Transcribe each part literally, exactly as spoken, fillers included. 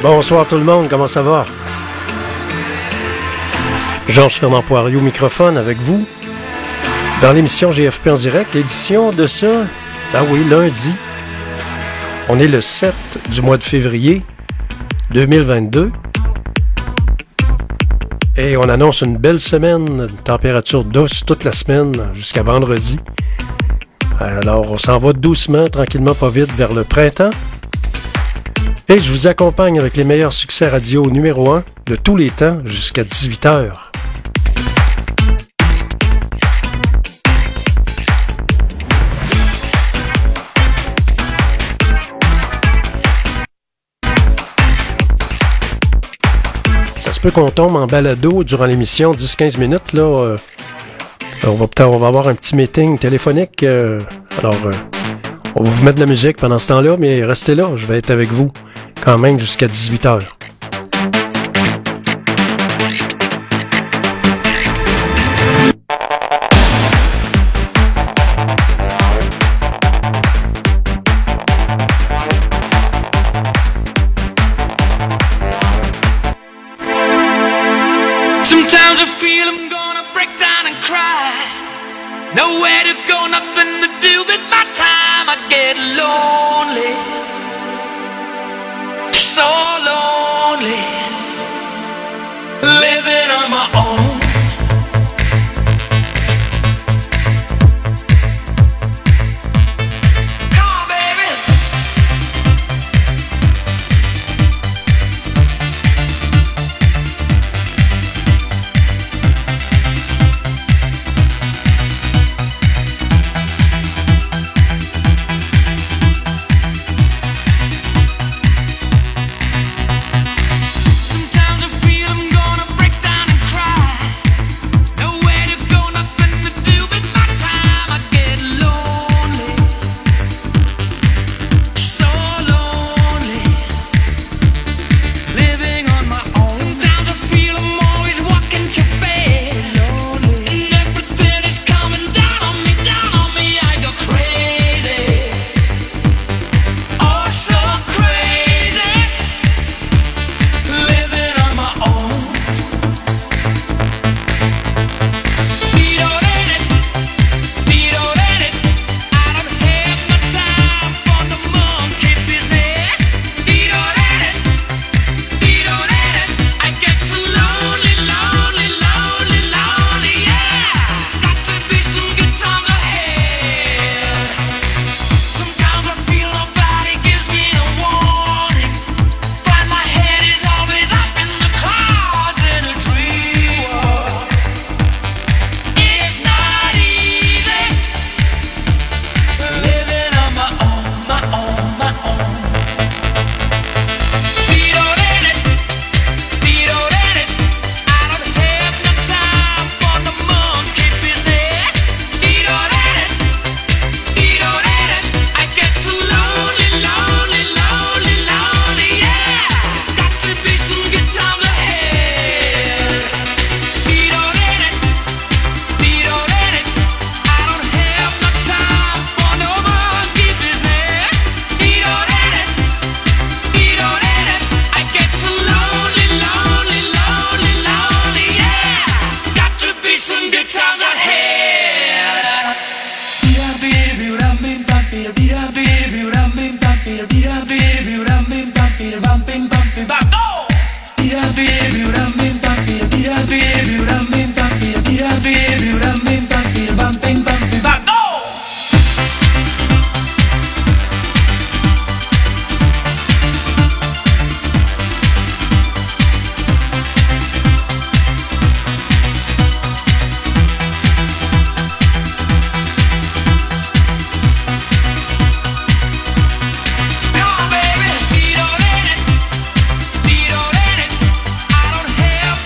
Bonsoir tout le monde, comment ça va? Georges Fernand Poirier au microphone avec vous dans l'émission G F P en direct, l'édition de ça, ah oui, lundi. On est le sept du mois de février deux mille vingt-deux et on annonce une belle semaine, une température douce toute la semaine jusqu'à vendredi. Alors on s'en va doucement, tranquillement, pas vite vers le printemps. Et je vous accompagne avec les meilleurs succès radio numéro un de tous les temps jusqu'à dix-huit heures. Ça se peut qu'on tombe en balado durant l'émission dix à quinze minutes. Là, euh, on va peut-être on va avoir un petit meeting téléphonique. Euh, alors, euh, on va vous mettre de la musique pendant ce temps-là, mais restez là, je vais être avec vous quand même jusqu'à dix-huit heures. Sometimes I feel I'm gonna break down and cry. Nowhere to go, nothing to do with my time. I get lonely, so lonely, living on my own. Come on, baby. Help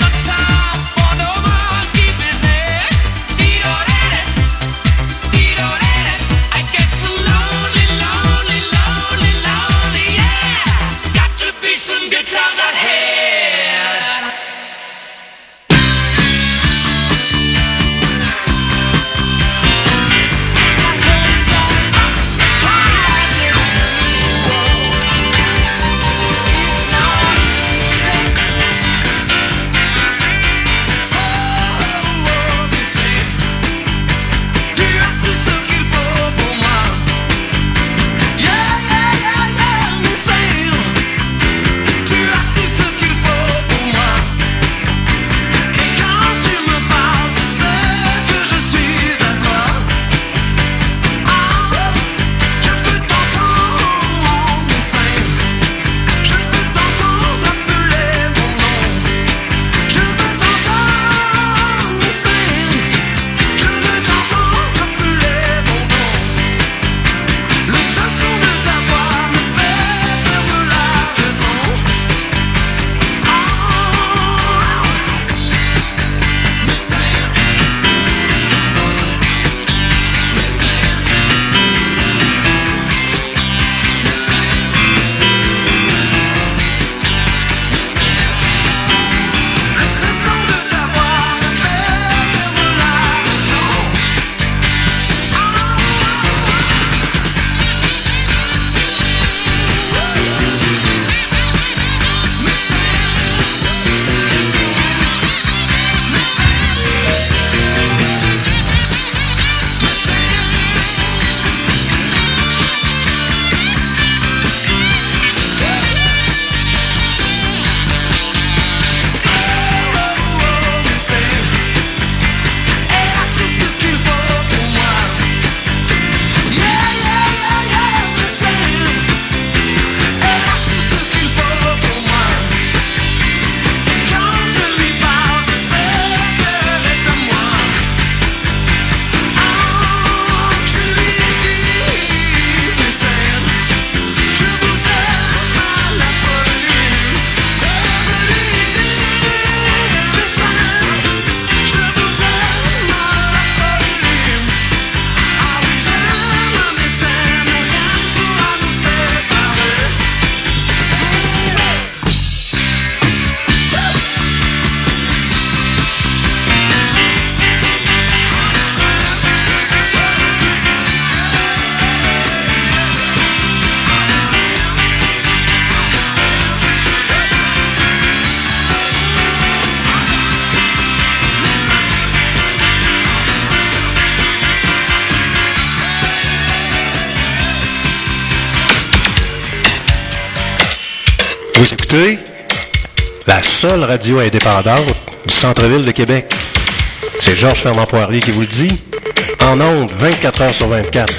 écoutez la seule radio indépendante du centre-ville de Québec. C'est Georges Fernand Poirier qui vous le dit, en ondes vingt-quatre heures sur vingt-quatre.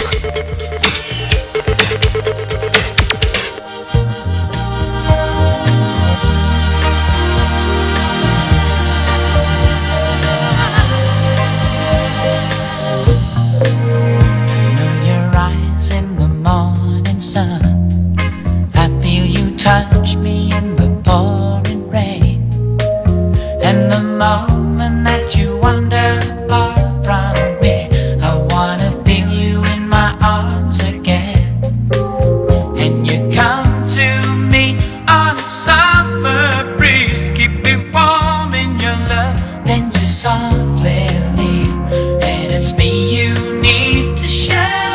Touch me in the pouring rain, and the moment that you wander far from me, I wanna feel you in my arms again. And you come to me on a summer breeze, keep me warm in your love, then you softly leave, and it's me you need to show.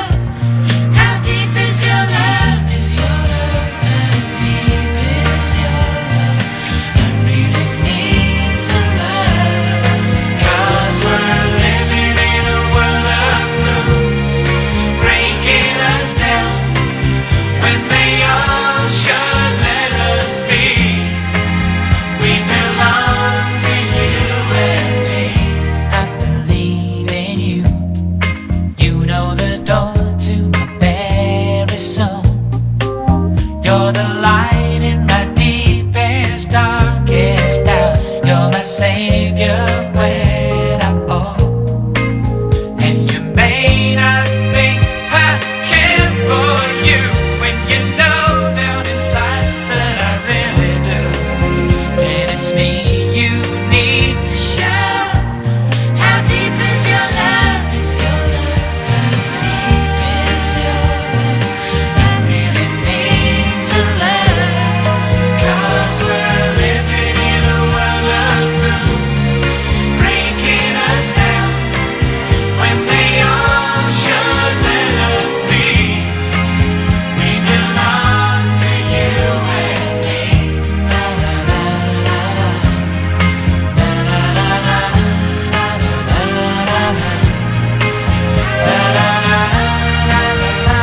How deep is your love? Is your love? How deep is your love? I really need to learn, 'cause we're living in a world of fools, breaking us down when they all should let us be. We belong to you and me. I believe in you. You know the door to my very soul. You're the light in my deepest, darkest doubt. You're my savior when I fall. And you may not think I care for you, when you know down inside that I really do. And it's me you need to show. How deep is your love? Is your love? How deep is your love? I really need to learn, 'cause we're living in a world of fools, breaking us down when they all should let us be. We belong to you and me. La la la la la. La la la la. La la la la la. La la la la la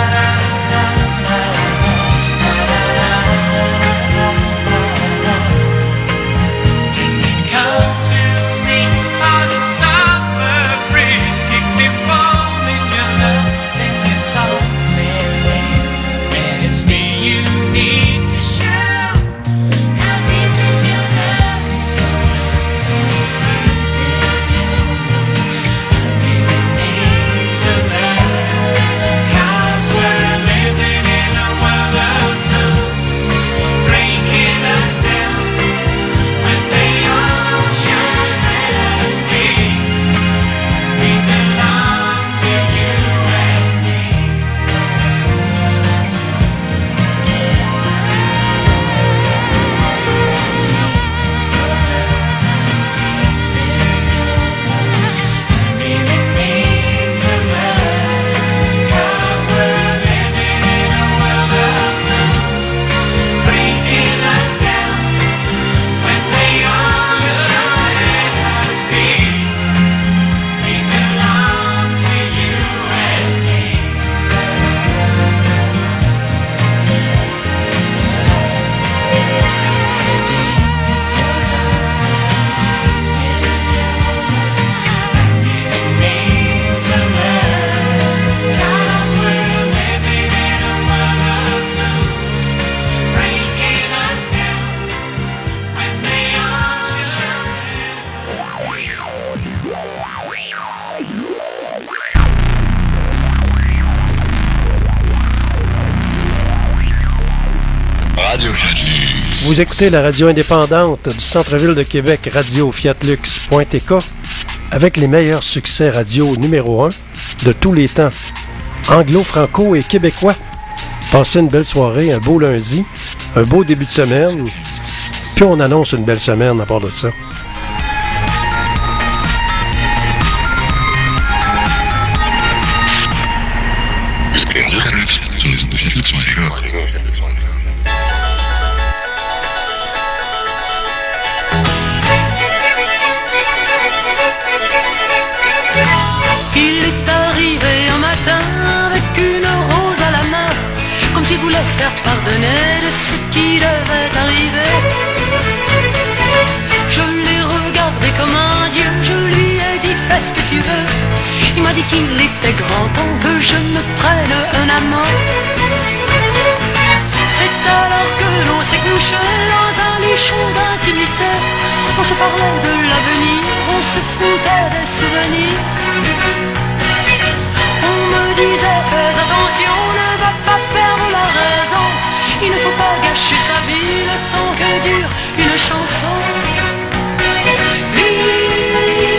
Can you come to me on a summer breeze, keep me warm in your love, then you softly leave, and it's me you need to show. How deep is your love? Is your love? How deep is your love? I really need to learn, 'cause we're living in a world of fools, breaking us down when they all should let us be. We belong to you and me. I really need to learn, 'cause we're living in a world of fools, breaking us down when they all should let us be. We belong to you and me. I really need to learn, 'cause we're living in a world of fools, breaking us down when they all should Radio Fiatlux. Vous écoutez la radio indépendante du centre-ville de Québec, radio fiatlux point t k, avec les meilleurs succès radio numéro un de tous les temps, anglo, franco et québécois. Passez une belle soirée, un beau lundi, un beau début de semaine, puis on annonce une belle semaine à part de ça. Radio Fiatlux, sur les ondes de Fiatlux point t k. Il est arrivé un matin avec une rose à la main, comme s'il voulait se faire pardonner de ce qu'il devait arriver. Je l'ai regardé comme un dieu, je lui ai dit fais ce que tu veux. Il m'a dit qu'il était grand temps que je me prenne un amant. C'est alors que l'on s'est couché dans un lichon d'intimité. On se parlait de l'avenir, on se foutait des souvenirs. On me disait fais attention, ne va pas perdre la raison. Il ne faut pas gâcher sa vie le temps que dure une chanson. Vive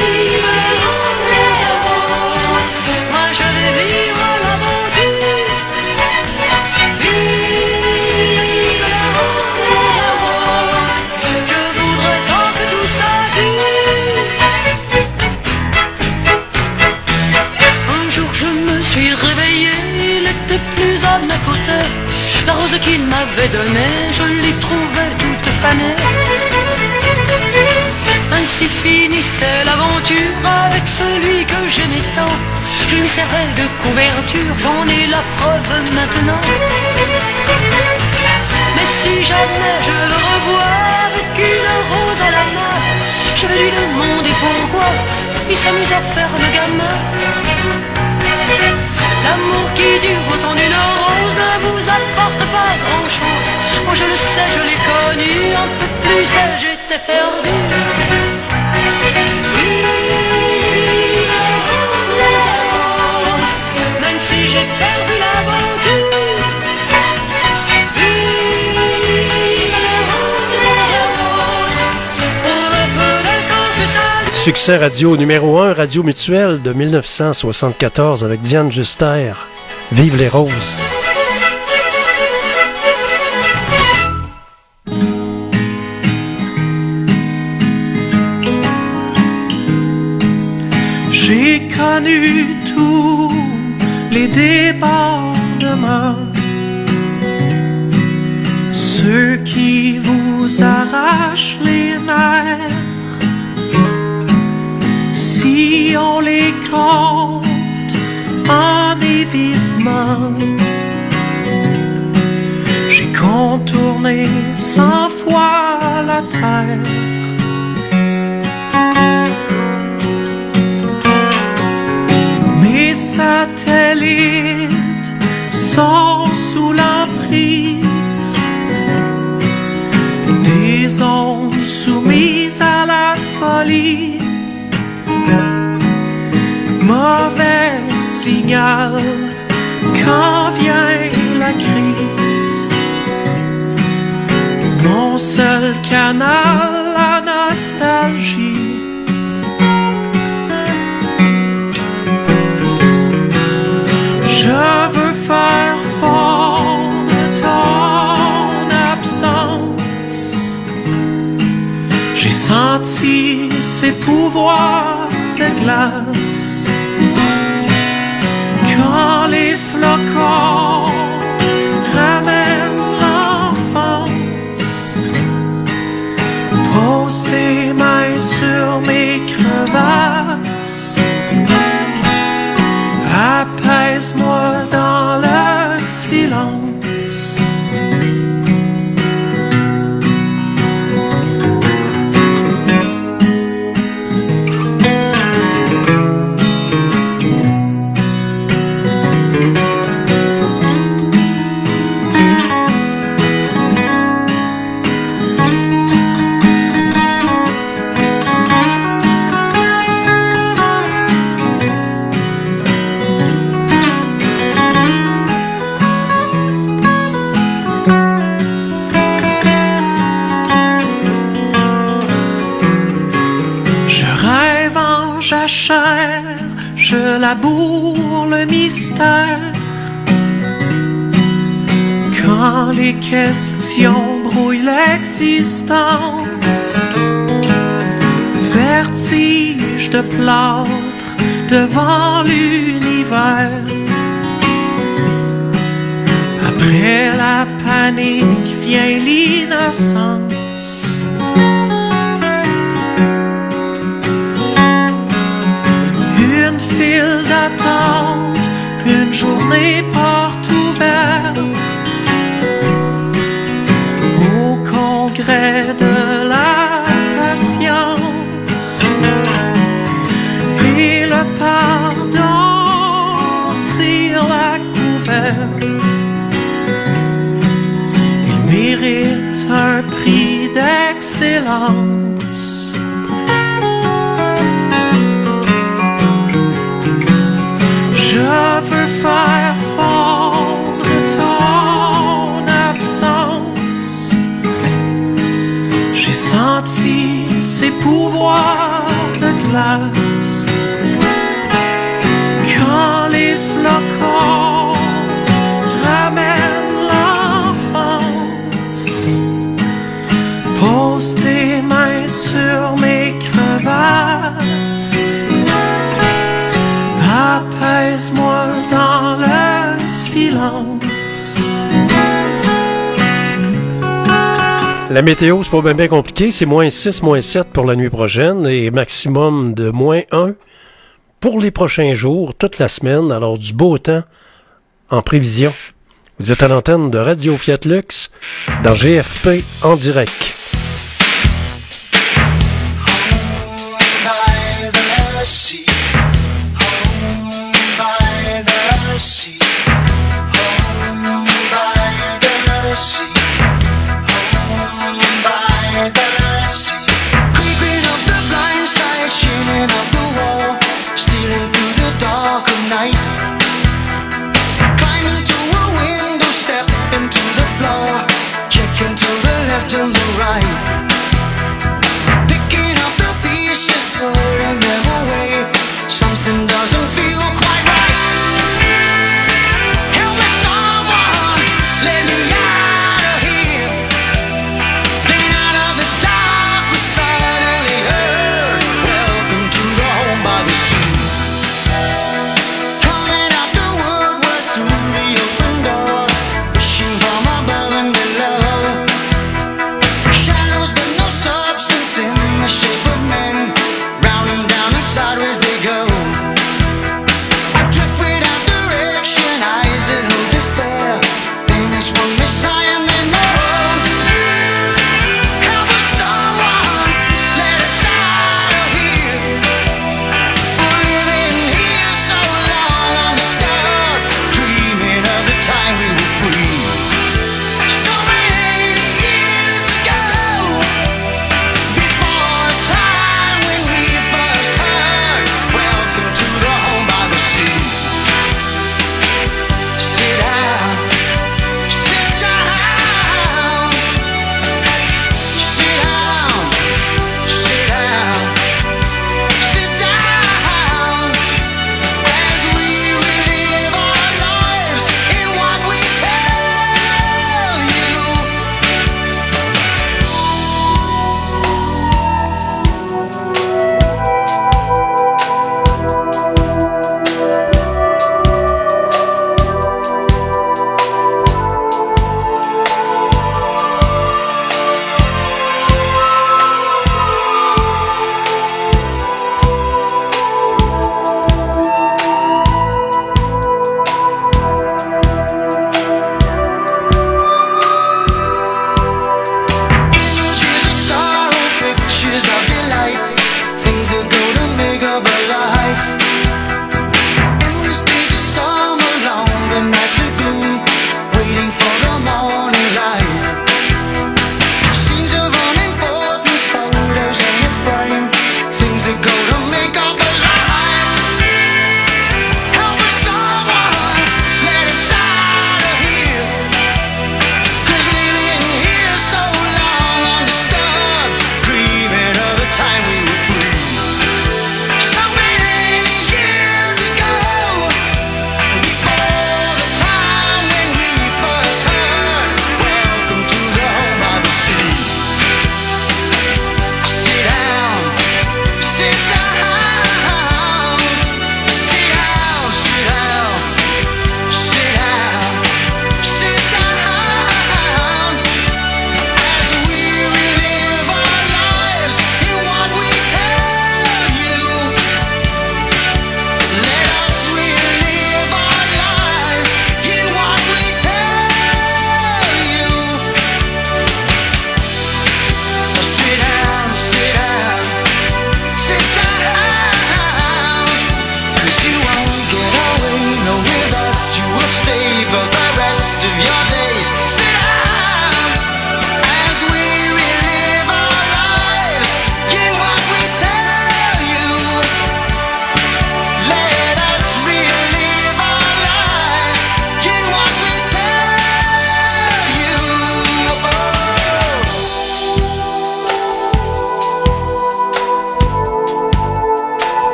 les roses, moi je vais vivre l'aventure. Vive les roses, je voudrais tant que tout ça dure. Un jour je me suis réveillé, il était plus à mes côtés. La rose qu'il m'avait donnée, je l'y trouvais toute fanée. Ainsi finissait l'aventure avec celui que j'aimais tant. Je lui servais de couverture, j'en ai la preuve maintenant. Mais si jamais je le revois avec une rose à la main, je vais lui demander pourquoi il s'amuse à faire le gamin. L'amour qui dure autant d'une rose ne vous apporte pas grand-chose. Moi je le sais, je l'ai connu, un peu plus sage, j'étais perdu. Vive les roses, même si j'ai perdu l'aventure. Vive les roses, pour le peu de temps que ça dure. Succès radio numéro un, Radio Mutuelle de mille neuf cent soixante-quatorze avec Diane Juster. Vive les roses. J'ai connu tous les débordements, ceux qui vous arrachent les nerfs. Si on les compte en évitement, j'ai contourné cent fois la terre. Mes satellites sont sous l'emprise des ondes soumises à la folie. Mauvais signal quand vient la crise. Mon seul canal, la nostalgie. Je veux faire fondre ton absence. J'ai senti ses pouvoirs de glace. Quand les flocons ramènent l'enfance, pose tes mains sur mes crevasses. Apaise-moi dans le silence. Jachère, je laboure le mystère. Quand les questions brouillent l'existence, vertige de plâtre devant l'univers. Après la panique vient l'innocence. Une file d'attente, une journée porte ouverte. silence. Je veux faire fondre ton absence. J'ai senti ses pouvoirs de glace quand les flocons ramènent l'enfance. Pose tes mains sur mes crevasses, apaise-moi dans le silence. La météo, c'est pas bien, bien compliqué. C'est moins six, moins sept pour la nuit prochaine et maximum de moins un pour les prochains jours, toute la semaine. Alors, du beau temps en prévision. Vous êtes à l'antenne de Radio Fiat Lux dans G F P en direct. Before a time when we first heard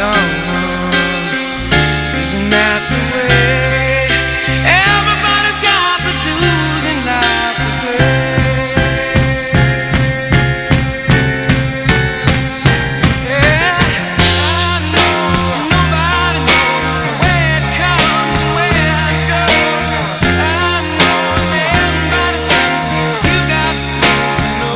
alone. Isn't that the way? Everybody's got the dues in life to pay. Yeah, I know nobody knows where it comes and where it goes. I know everybody says you got to know.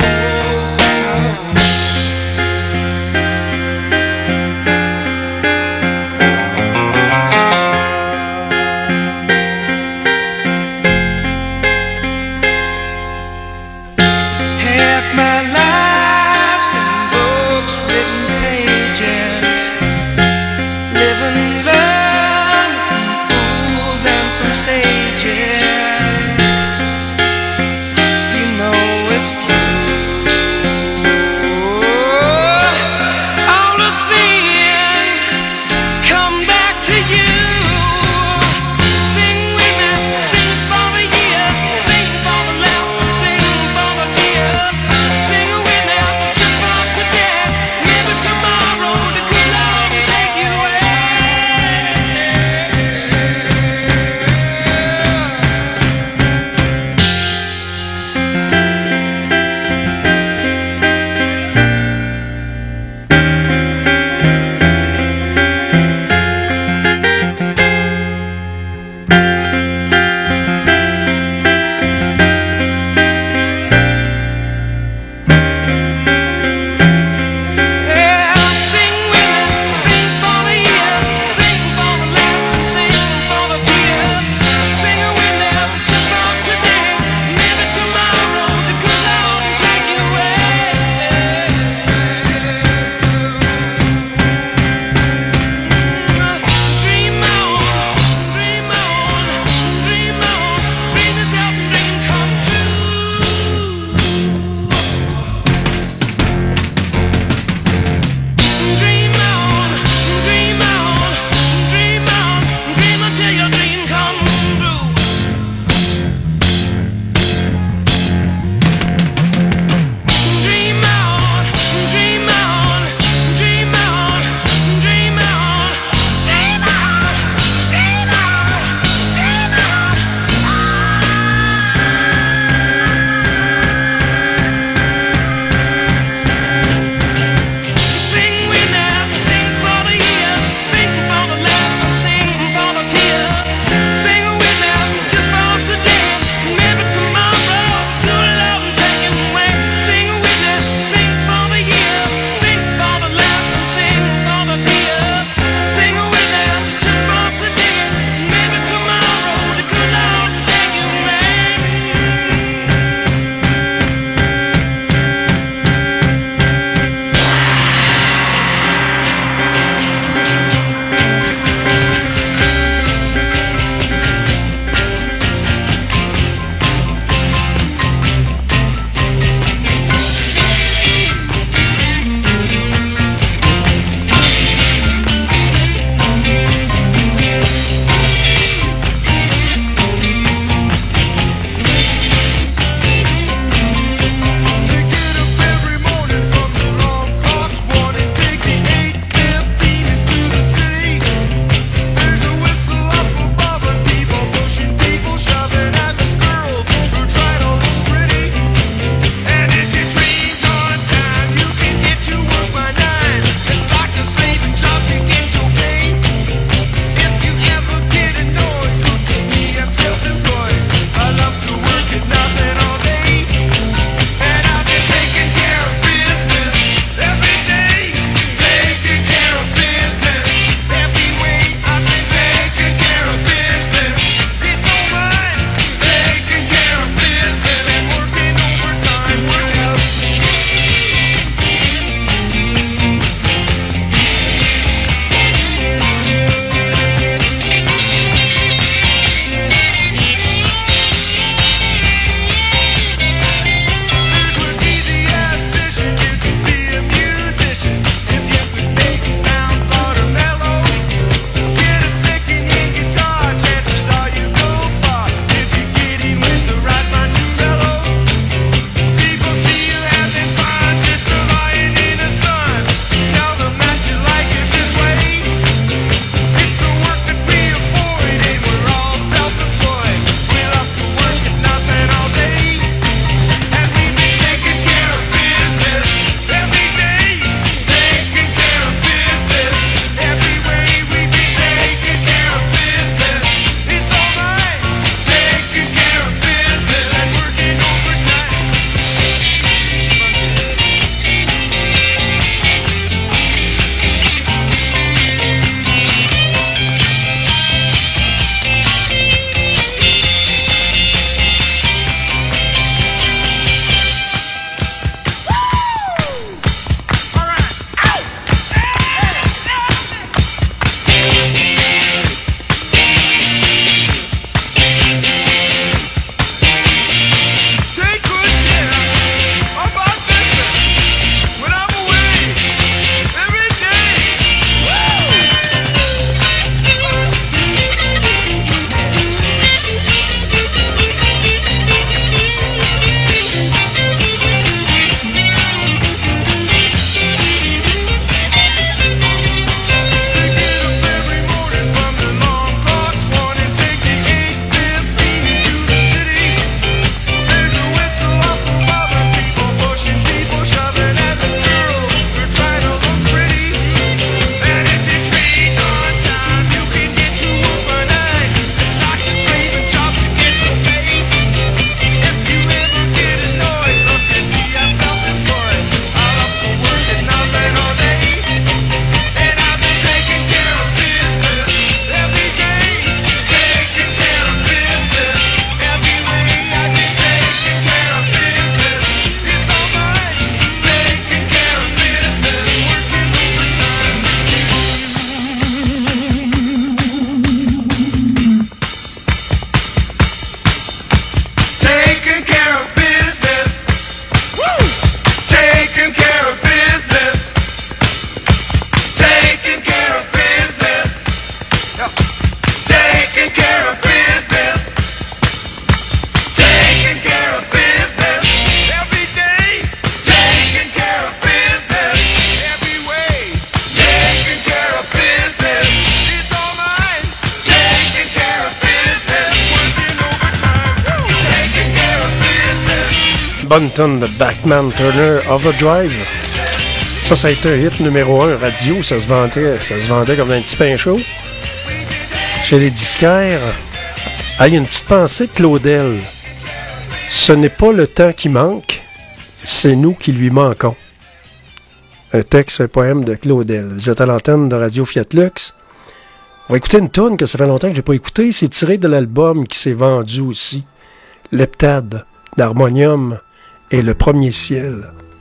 bonne tonne de Bachman Turner Overdrive. Ça, ça a été un hit numéro un radio. Ça se vendait, ça se vendait comme un petit pain chaud. Chez les disquaires, ah, il y a une petite pensée de Claudel. Ce n'est pas le temps qui manque, c'est nous qui lui manquons. Un texte, un poème de Claudel. Vous êtes à l'antenne de Radio Fiat Lux. On va écouter une toune que ça fait longtemps que je n'ai pas écouté. C'est tiré de l'album qui s'est vendu aussi. Leptade, d'Harmonium et Le Premier Ciel.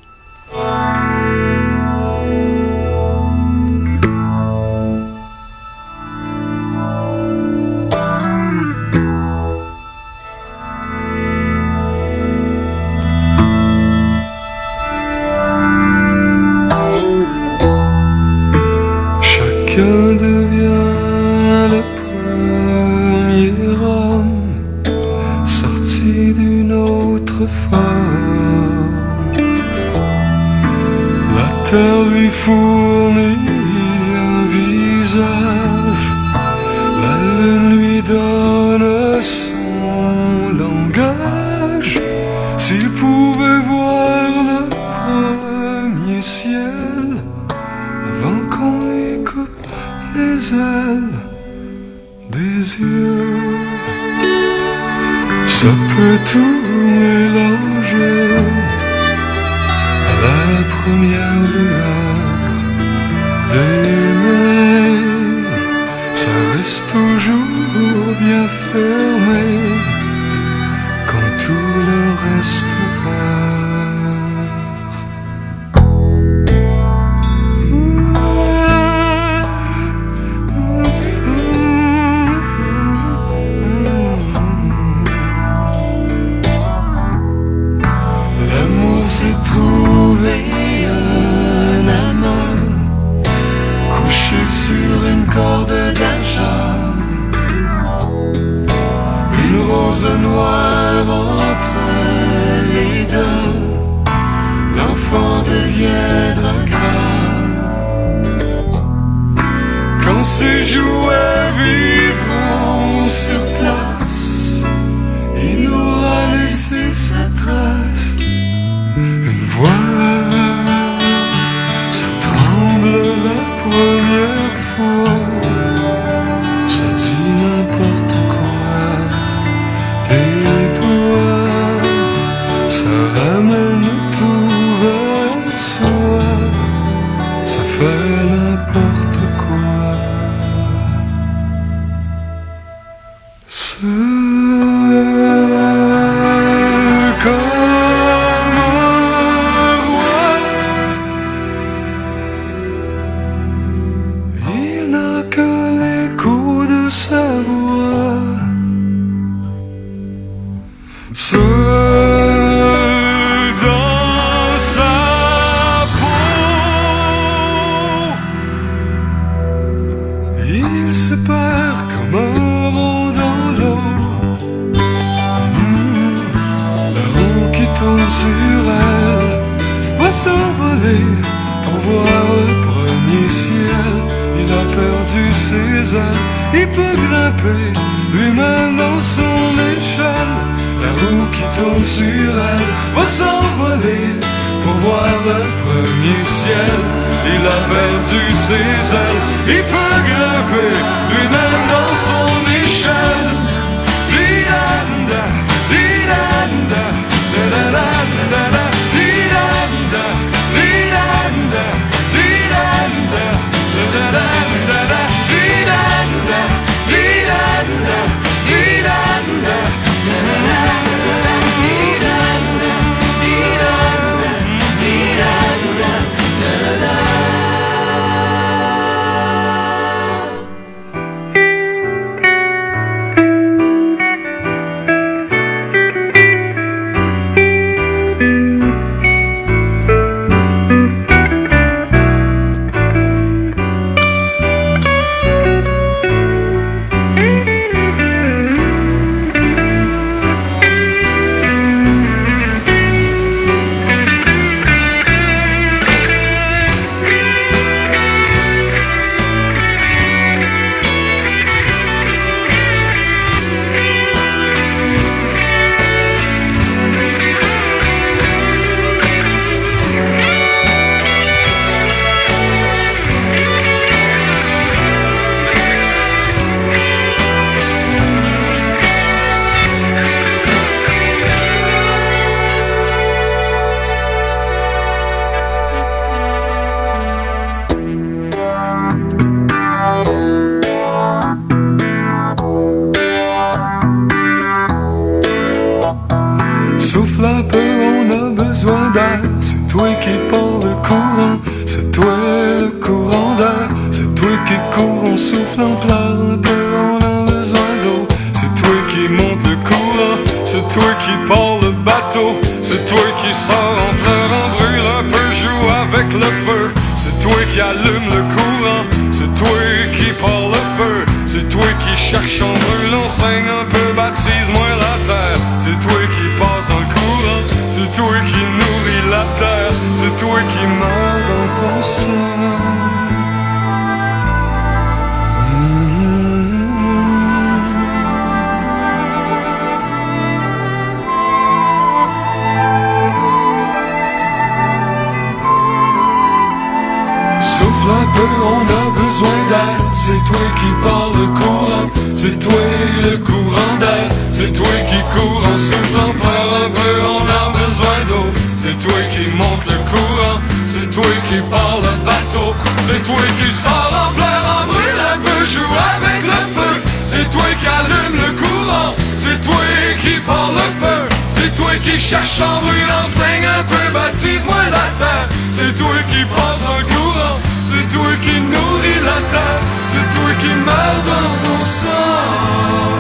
Chacun devient le premier homme sorti d'une autre forme. La terre lui fournit un visage, la lune lui donne son langage. S'il pouvait voir le premier ciel avant qu'on lui coupe les ailes des yeux, ça peut tout mélanger à la première lueur d'aimer. Ça reste toujours bien fermé quand tout le reste part. Un amant couché sur une corde d'argent, une rose noire entre les dents, l'enfant deviendra grand. Quand ces jouets vivront sur place, il aura laissé sa trace. Une voix, ça tremble la première fois, ça dit n'importe quoi, des doigts, ça ramène tout vers soi, ça fait n'importe quoi. Seul comme un roi, il n'a que l'écho de sa voix. Seul dans sa peau, il se perd comme un rond dans l'eau. Mmh. La roue qui tourne sur elle va s'envoler pour voir le premier ciel. Il a perdu ses ailes, il peut grimper lui-même dans son échelle. La roue qui tourne sur elle va s'envoler pour voir le premier ciel. Il a perdu ses ailes, il peut grimper lui-même dans son échelle. Di-da-da, di-da-da, da-da-da-da-da, di-da-da, di-da-da, di-da-da, da-da-da-da-da, di-da-da, di-da-da, di-da-da, toi qui cours, on souffle en pleure un peu, on a besoin d'eau. C'est toi qui monte le courant, c'est toi qui part le bateau. C'est toi qui sors en pleure, en brûle un peu, joue avec le feu. C'est toi qui allume le courant, c'est toi qui part le feu. C'est toi qui cherche en brûle, on saigne un peu, baptise-moi la terre. C'est toi qui passe dans le courant, c'est toi qui nourrit la terre. C'est toi qui meurs dans ton sang. Souffle un peu, on a besoin d'air. C'est toi qui parle le courant, c'est toi le courant d'air. C'est toi qui court en soufflant, pleure un peu, on a besoin d'eau. C'est toi qui monte le courant, c'est toi qui parle le bateau. C'est toi qui sort en pleure, en brûle un peu, joue avec le feu. C'est toi qui allume le courant, c'est toi qui parle le feu. C'est toi qui cherche en brûle, enseigne un peu, baptise-moi la terre. C'est toi qui passe en courant, c'est toi qui nourrit la terre. C'est toi qui meurs dans ton sang.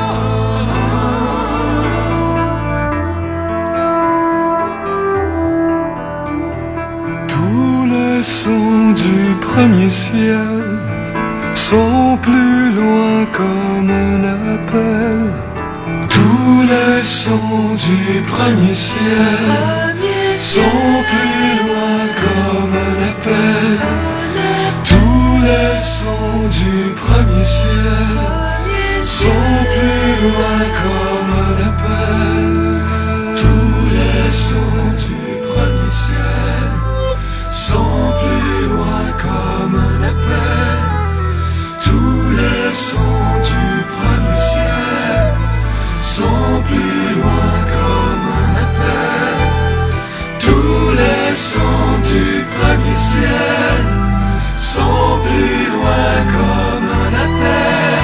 Tous les sons du premier ciel sont plus loin comme un appel. Tous les sons du premier ciel sont plus loin comme un appel. Tous les sons du premier ciel sont plus loin comme un appel. Tous les sons du premier ciel sont plus loin comme un appel. Tous les sons du premier ciel sont plus loin comme un appel. Tous les sons du premier ciel sont plus loin comme un appel.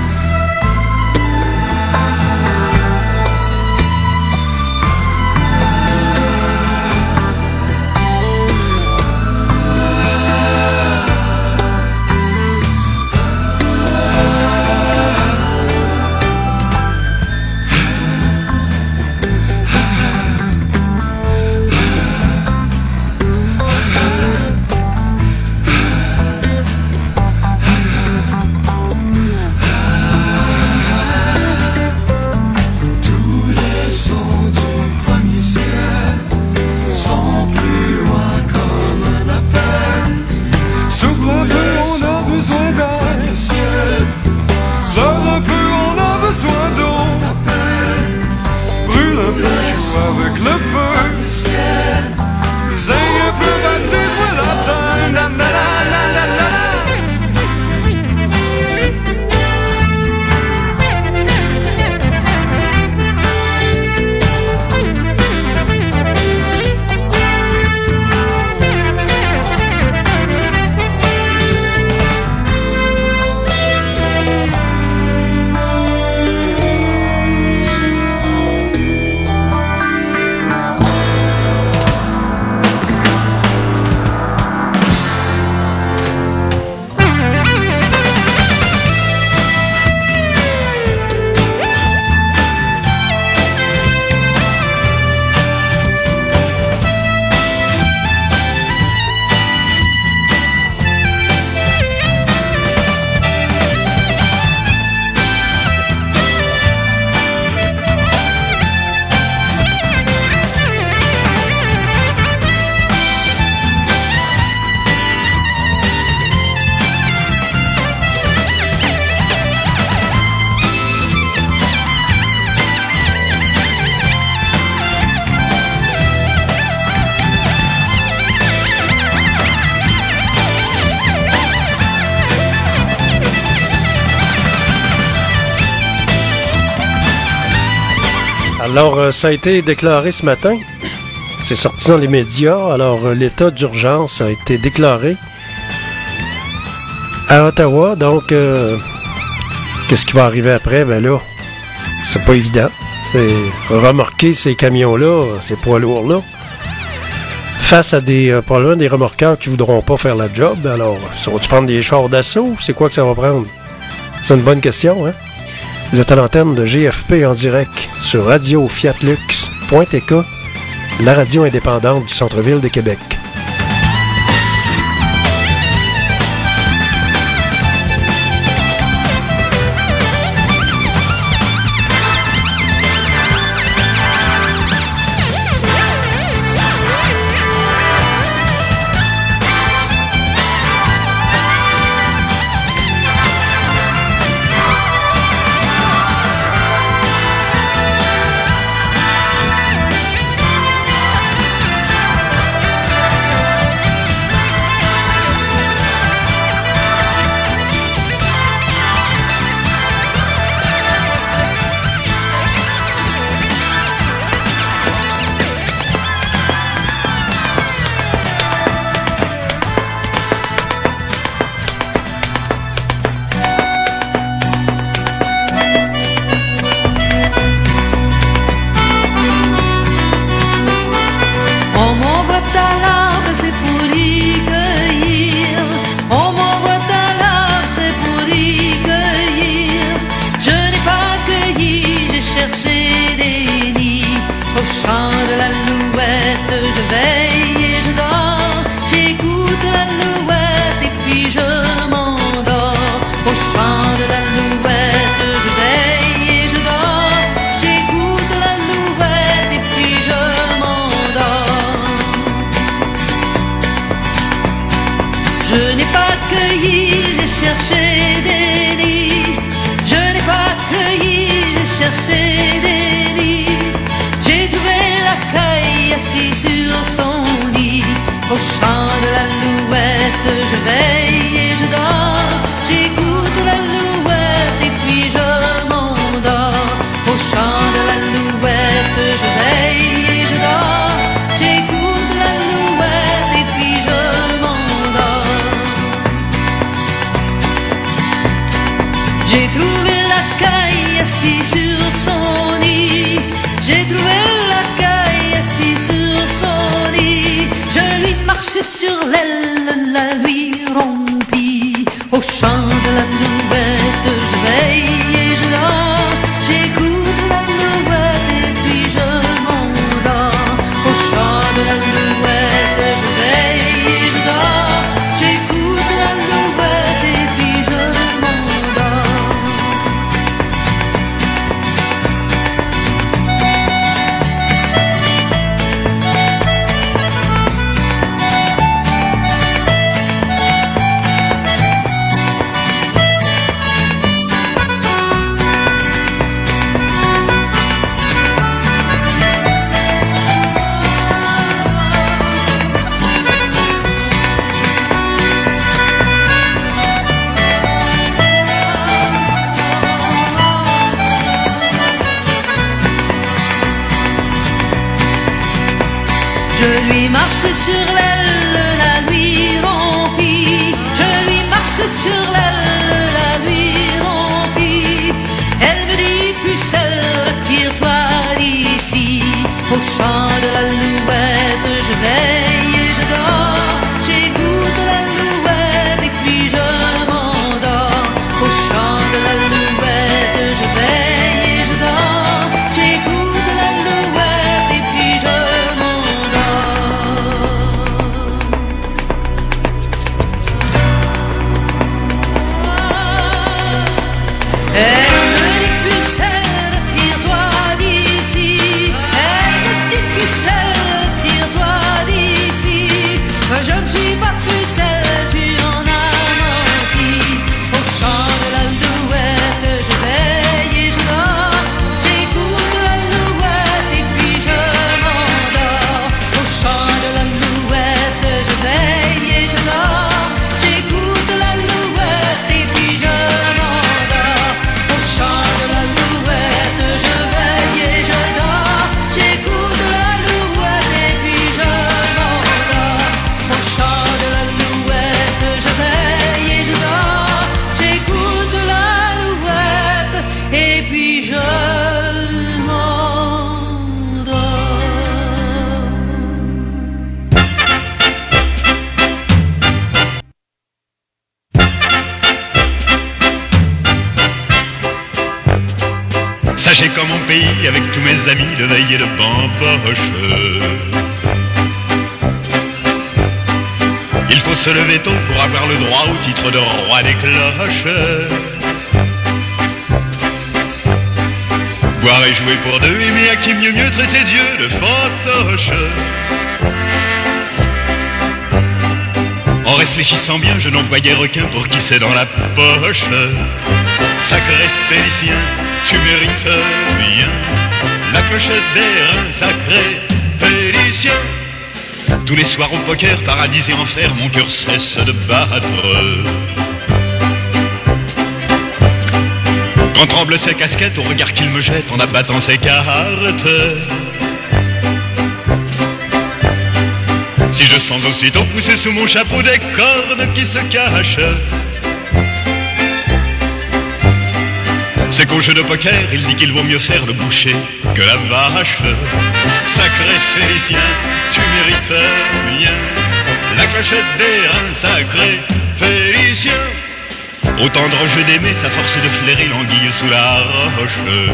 Avec le feu, saigne un peu, baptise-moi la terre. Na, na, na, na, na, na. Alors, euh, ça a été déclaré ce matin. C'est sorti dans les médias. Alors, euh, l'état d'urgence a été déclaré à Ottawa. Donc, euh, qu'est-ce qui va arriver après? Ben là, c'est pas évident. C'est remorquer ces camions-là, ces poids lourds-là. face à des, euh, probablement des remorqueurs qui voudront pas faire la job. Alors, ça va-tu prendre des chars d'assaut? C'est quoi que ça va prendre? C'est une bonne question, hein? Vous êtes à l'antenne de G F P en direct sur radio fiat lux point t k, la radio indépendante du centre-ville de Québec. Sachez qu'en mon pays, avec tous mes amis, de veille et de bamboche, il faut se lever tôt pour avoir le droit au titre de roi des cloches. Boire et jouer pour deux, aimer à qui mieux mieux traiter Dieu de fantoche. En réfléchissant bien, je n'en voyais requin pour qui c'est dans la poche. Sacré Félicien, tu mérites bien la clochette des reins, sacré Félicien. Tous les soirs au poker, paradis et enfer, mon cœur cesse de battre. Quand tremblent ses casquettes, au regard qu'il me jette en abattant ses cartes. Si je sens aussitôt pousser sous mon chapeau des cornes qui se cachent, c'est qu'au jeu de poker, il dit qu'il vaut mieux faire le boucher que la vache. Sacré Félicien, tu mérites bien la clochette des reins, sacré Félicien. Au tendre jeu d'aimer, sa force est de flairer l'anguille sous la roche.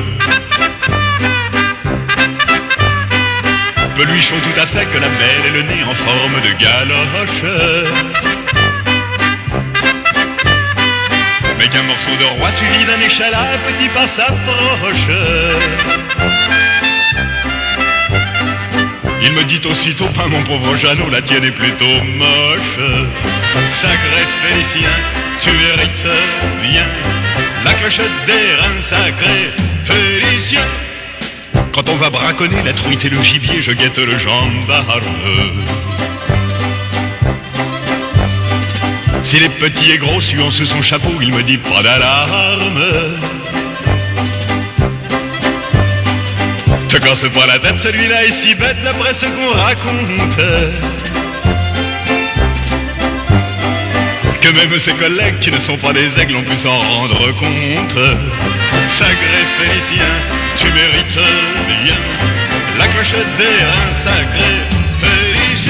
Peluchon tout à fait que la belle et le nez en forme de galoche. Mais qu'un morceau de roi suivi d'un échalas, petit pas s'approche. Il me dit aussitôt, pas mon pauvre Jeannot, la tienne est plutôt moche. Sacré Félicien, tu mérites bien la clochette des reins, sacré Félicien. Quand on va braconner la truite et le gibier, je guette le gendarme. S'il est petit et gros, suant sous son chapeau, il me dit pas d'alarme. Te casse pas la tête, celui-là est si bête d'après ce qu'on raconte, que même ses collègues qui ne sont pas des aigles ont pu s'en rendre compte. Sacré Félicien, tu mérites bien la clochette des reins, sacré Félicien.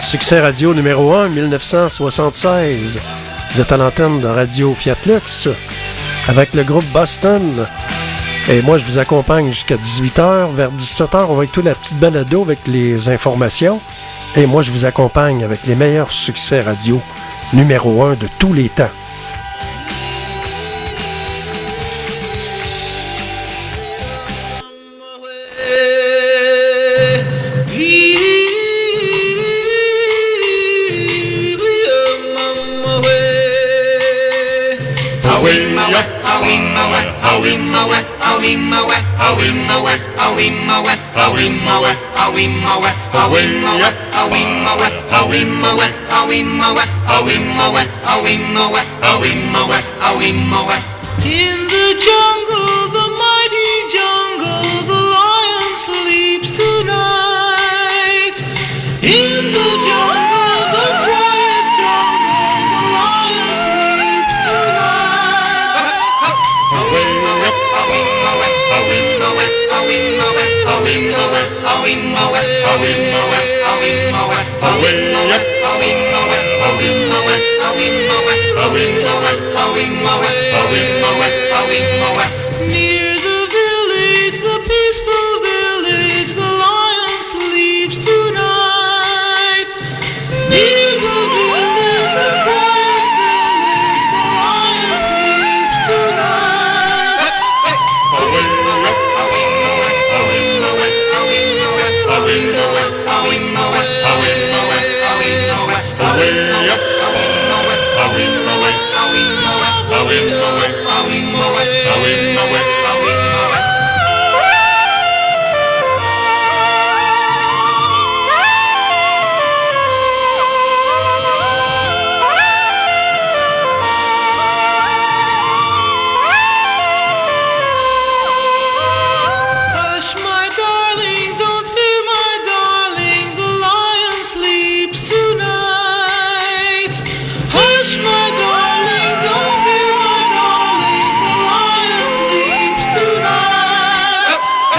succès radio numéro un, mille neuf cent soixante-seize. Vous êtes à l'antenne de Radio Fiat Lux avec le groupe Boston. Et moi, je vous accompagne jusqu'à dix-huit heures. Vers dix-sept heures, on va écouter la petite balado avec les informations. Et moi, je vous accompagne avec les meilleurs succès radio numéro un de tous les temps. In the jungle, the mighty jungle, the lion sleeps tonight. In the jungle, the quiet jungle, the lion sleeps tonight. Near the village, the peaceful village, the lion sleeps tonight. Near the village, the quiet village, the lion sleeps tonight. Hush, my darling, don't fear, my darling, the lion sleeps tonight. Hush, my darling, don't fear, my darling, the lion sleeps tonight.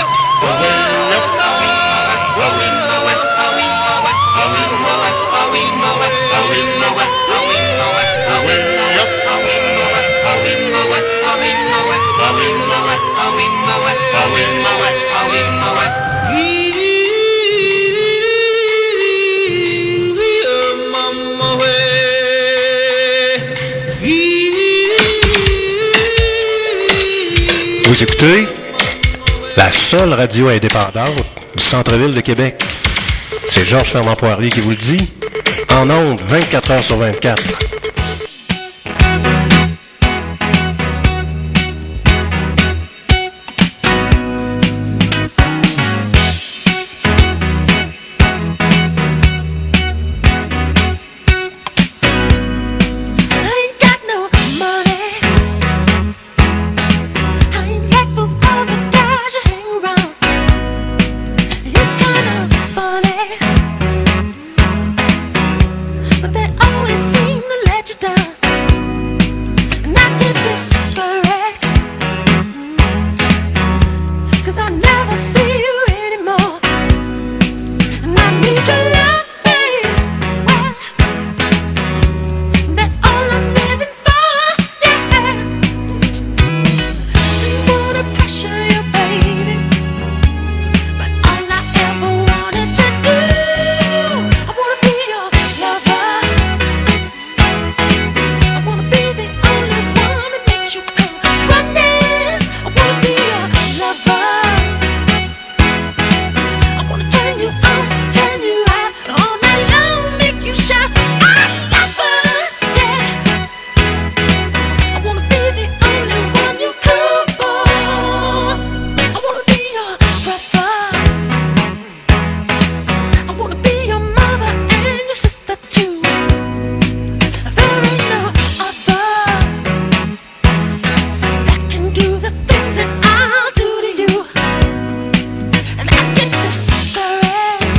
Vous écoutez la seule radio indépendante du centre-ville de Québec. C'est Georges Fernand Poirier qui vous le dit, en ondes vingt-quatre heures sur vingt-quatre. I ain't got no money. I ain't like those other guys you hang around. It's kind of funny, but they always seem to let you down. And I get discouraged, 'cause I never see you anymore. And I need your love, babe. Well, that's all I'm living for, yeah. Didn't wanna pressure you, baby, but all I ever wanted to do, I wanna be your lover. I wanna be the only one that makes you come running. I wanna be your lover. I wanna turn you on, turn you out, all night long, make you shout, I love her, yeah. I wanna be the only one you come for. I wanna be your brother. I wanna be your mother and your sister too. There ain't no other that can do the things that I'll do to you. And I get discouraged,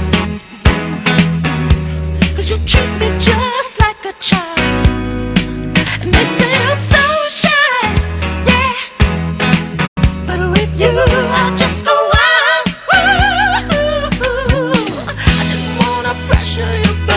'cause you treat me just like a child. And they say I'm so shy, yeah. But with you, I just go wild. I didn't wanna pressure you,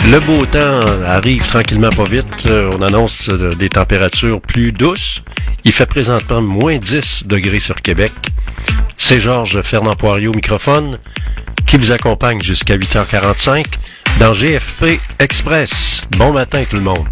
Le beau temps arrive tranquillement pas vite. On annonce des températures plus douces. Il fait présentement moins dix degrés sur Québec. C'est Georges Fernand Poirier au microphone qui vous accompagne jusqu'à huit heures quarante-cinq dans G F P Express. Bon matin tout le monde.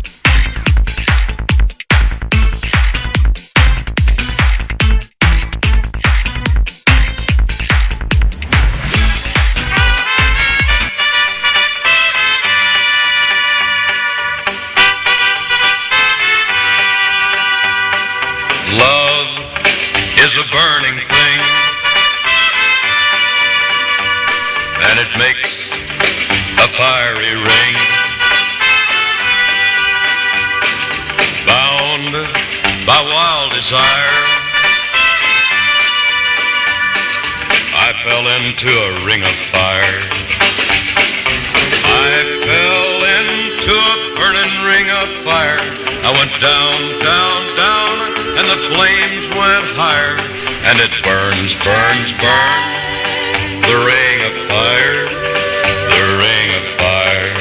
Love is a burning thing, and it makes a fiery ring. Bound by wild desire, I fell into a ring of fire. I fell into a burning ring of fire. I went down, down, down, and the flames went higher, and it burns, burns, burns, the ring of fire, the ring of fire.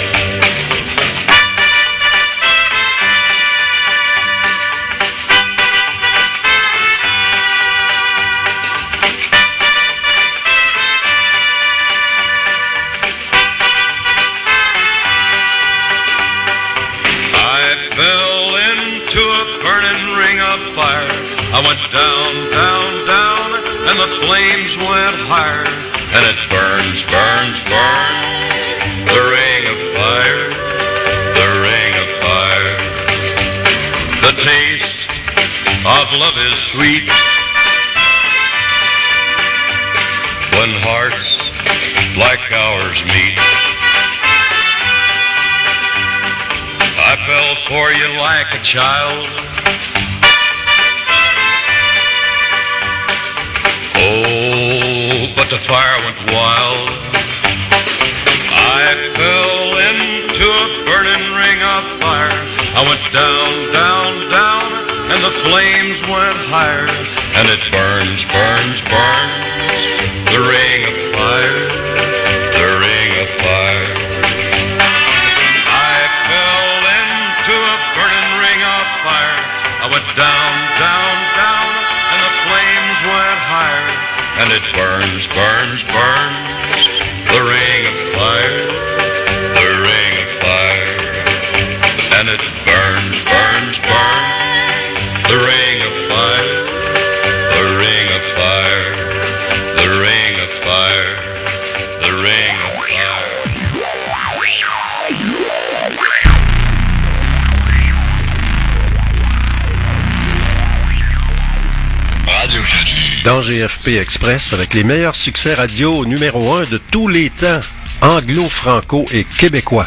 I fell into a burning ring of fire. I went down, down, down, and the flames went higher, and it burns, burns, burns, the ring of fire, the ring of fire. The taste of love is sweet when hearts like ours meet. I fell for you like a child. Oh, but the fire went wild. I fell into a burning ring of fire. I went down, down, down, and the flames went higher, and it burns, burns, burns, the ring of fire, the ring of fire. I fell into a burning ring of fire. I went down, down, down, and the flames went higher, and it burns, burns, burns, the ring of fire, the ring of fire. And it burns, burns, burns, the ring of fire, the ring of fire, the ring of fire, the ring of fire. Radio Canu. Dans G F P Express avec les meilleurs succès radio numéro un de tous les temps, anglo, franco et québécois.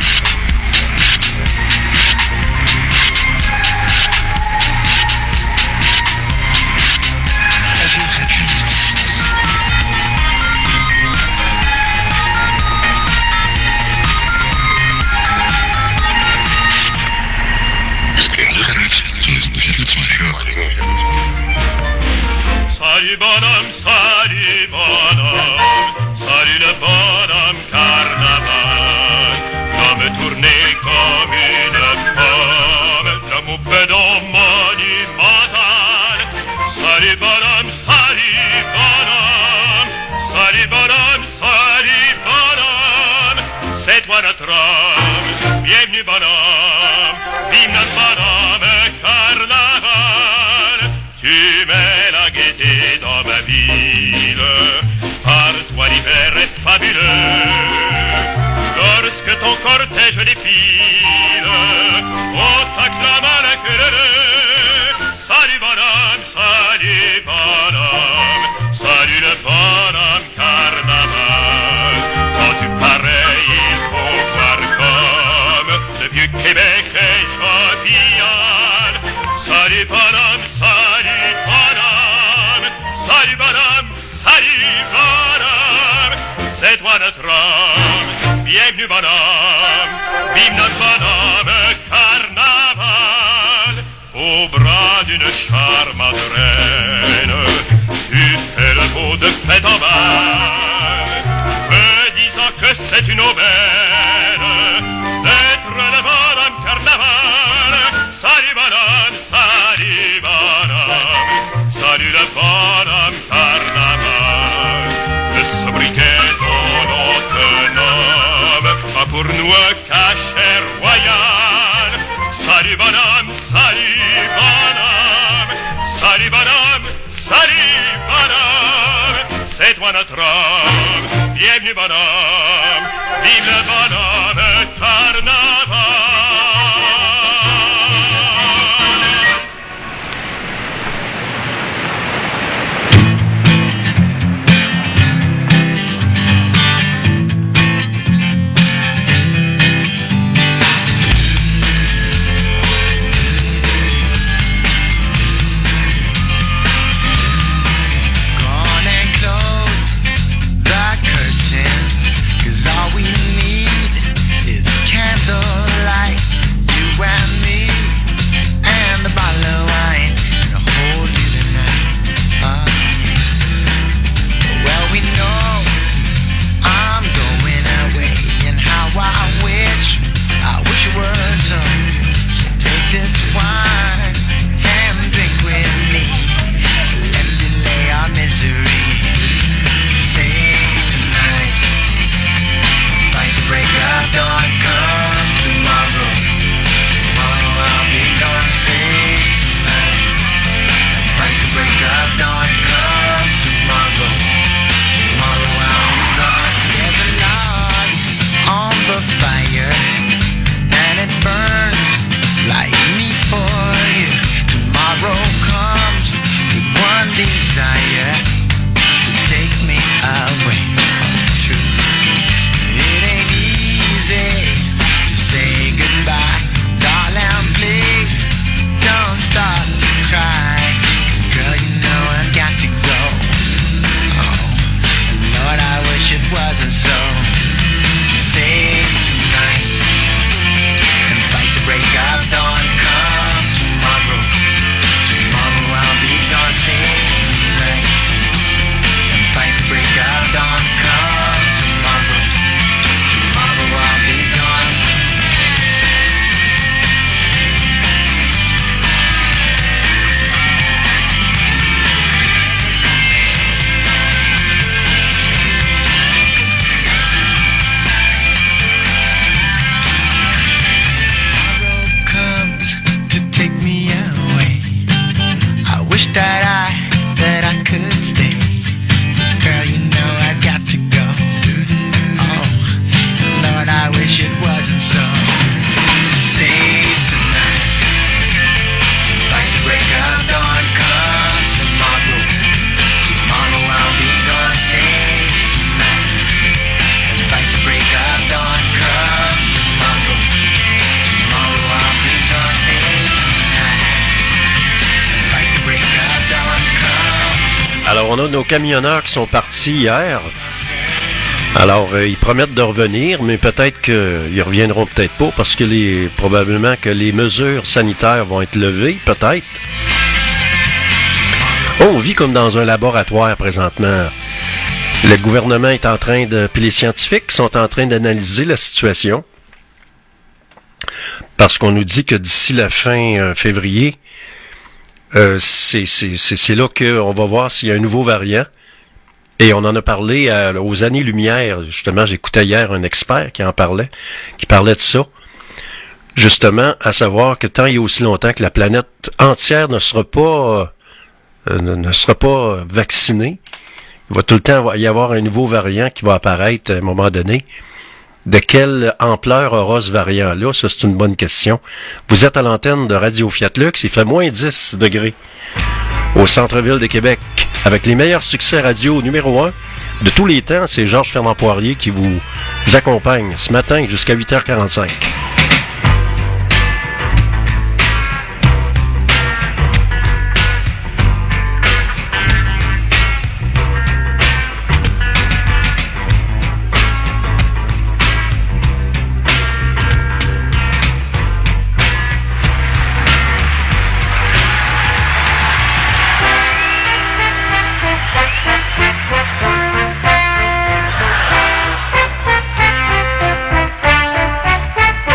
Salut bonhomme, salut bonhomme, salut le bonhomme carnaval. L'homme tourné comme une pomme, l'homme au pedon monumental. Salut bonhomme, salut bonhomme, salut bonhomme, salut bonhomme. C'est toi notre homme, bienvenue bonhomme, vive notre bonhomme carnaval. Tu mets la gaieté dans ma ville, par toi l'hiver est fabuleux. Lorsque ton cortège défile, on t'acclame à la queue. Salut bonhomme, salut bonhomme, salut le bonhomme carnaval. Quand tu parais, il faut voir comme le vieux Québec est jovial. Salut bonhomme, salut bonhomme, salut bonhomme, salut bonhomme. C'est toi notre homme, bienvenue bonhomme, vive notre bonhomme carnaval. Au bras d'une charmante reine, tu fais le beau de fête en bal, me disant que c'est une aubaine bonhomme, salut bonhomme, salut le bonhomme carnaval. Le sobriquet dont on te nomme a pour nous un cachet royal. Salut bonhomme, salut bonhomme, salut bonhomme, salut bonhomme, c'est toi notre homme, bienvenue bonhomme, vive le bonhomme carnaval. Alors, on a nos camionneurs qui sont partis hier. Alors, euh, ils promettent de revenir, mais peut-être qu'ils reviendront peut-être pas parce que les, probablement que les mesures sanitaires vont être levées, peut-être. Oh, on vit comme dans un laboratoire présentement. Le gouvernement est en train de... Puis les scientifiques sont en train d'analyser la situation. Parce qu'on nous dit que d'ici la fin euh, février, euh, c'est, c'est, c'est, c'est là qu'on va voir s'il y a un nouveau variant. Et on en a parlé à, aux années-lumière. Justement, j'écoutais hier un expert qui en parlait, qui parlait de ça. Justement, à savoir que tant et aussi longtemps que la planète entière ne sera pas euh, ne, ne sera pas vaccinée, il va tout le temps y avoir un nouveau variant qui va apparaître à un moment donné. De quelle ampleur aura ce variant-là? Ça, c'est une bonne question. Vous êtes à l'antenne de Radio Fiat Lux. Il fait moins dix degrés au centre-ville de Québec. Avec les meilleurs succès radio numéro un de tous les temps, c'est Georges Fernand Poirier qui vous accompagne ce matin jusqu'à huit heures quarante-cinq. Thank you.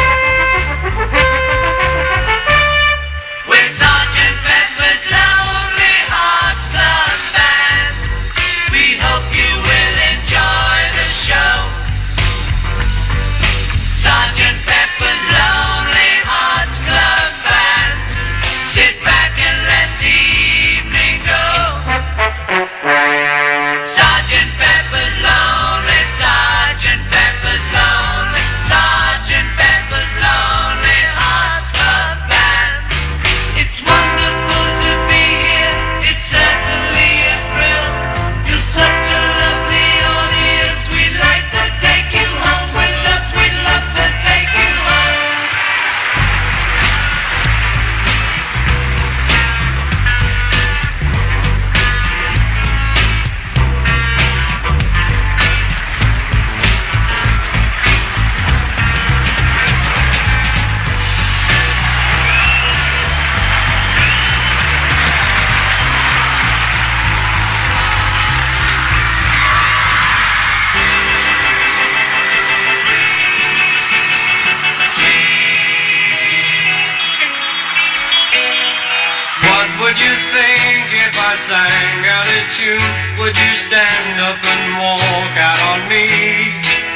would you think if I sang out a tune? Would you stand up and walk out on me?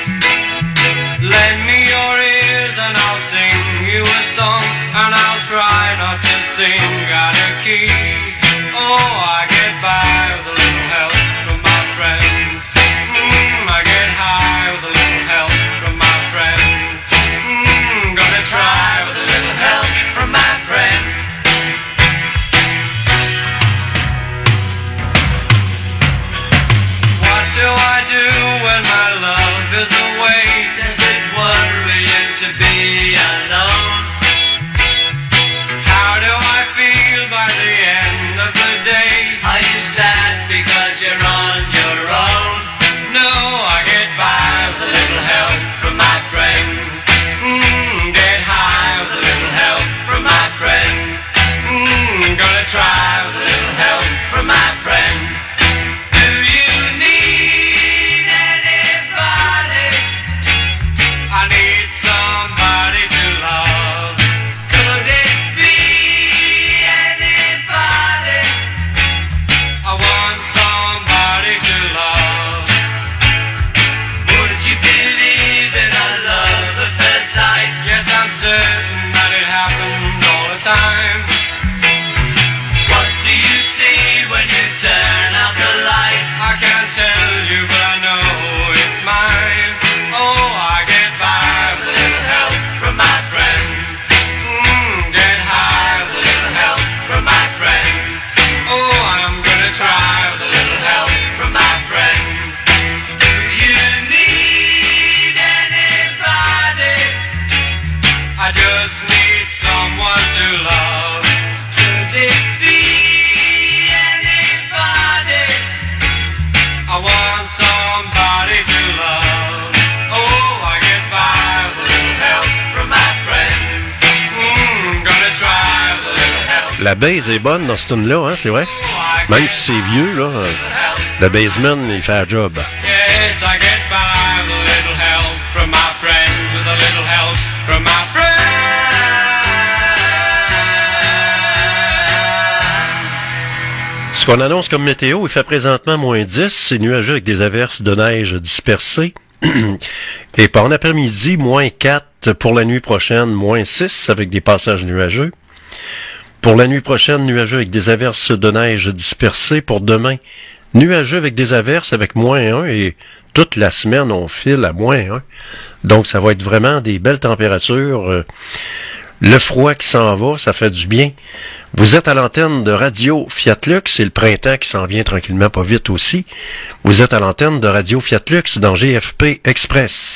Lend me your ears and I'll sing you a song, and I'll try not to sing out of key. Oh, I get by with a little help from my friends. Mm, I get high with a little help from my friends. Mm, gonna try with a little help from my friends. What do I do when my love is away? Does it worry you to be alone? How do I feel by the end of the day? Are you sad because you're on your own? No, I get by with a little help from my friends. Mm, get high with a little help from my friends. Mm, gonna try with a little help from my friends. Do you need anybody? I need somebody to love. Could it be anybody? I want somebody to love. Would you believe in a love at first sight? Yes, I'm certain that it happened all the time. What do you see when you turn out the light? I can't tell you, but I know it's mine. Oh, I get by with a little help from my friends. Mm, get high with a little help from my friends. Oh, I'm gonna try with a little help from my friends. Do you need anybody? I just need someone to love. Could it be anybody? I want somebody to love. Oh, I get by with a little help from my friends. Mm, gonna try with a little help. La base est bonne dans ce tune-là, hein, c'est vrai? Même si c'est vieux, là, euh, le baseman, il fait un job. Yes, I get by with a little help from my friends, with a little help from my friends. Ce qu'on annonce comme météo, il fait présentement moins dix, c'est nuageux avec des averses de neige dispersées. Et par après-midi, moins quatre. Pour la nuit prochaine, moins six avec des passages nuageux. Pour la nuit prochaine, nuageux avec des averses de neige dispersées. Pour demain, nuageux avec des averses avec moins un. Et toute la semaine, on file à moins un. Donc, ça va être vraiment des belles températures. Le froid qui s'en va, ça fait du bien. Vous êtes à l'antenne de Radio Fiat Lux, c'est le printemps qui s'en vient tranquillement pas vite aussi. Vous êtes à l'antenne de Radio Fiat Lux dans G F P Express.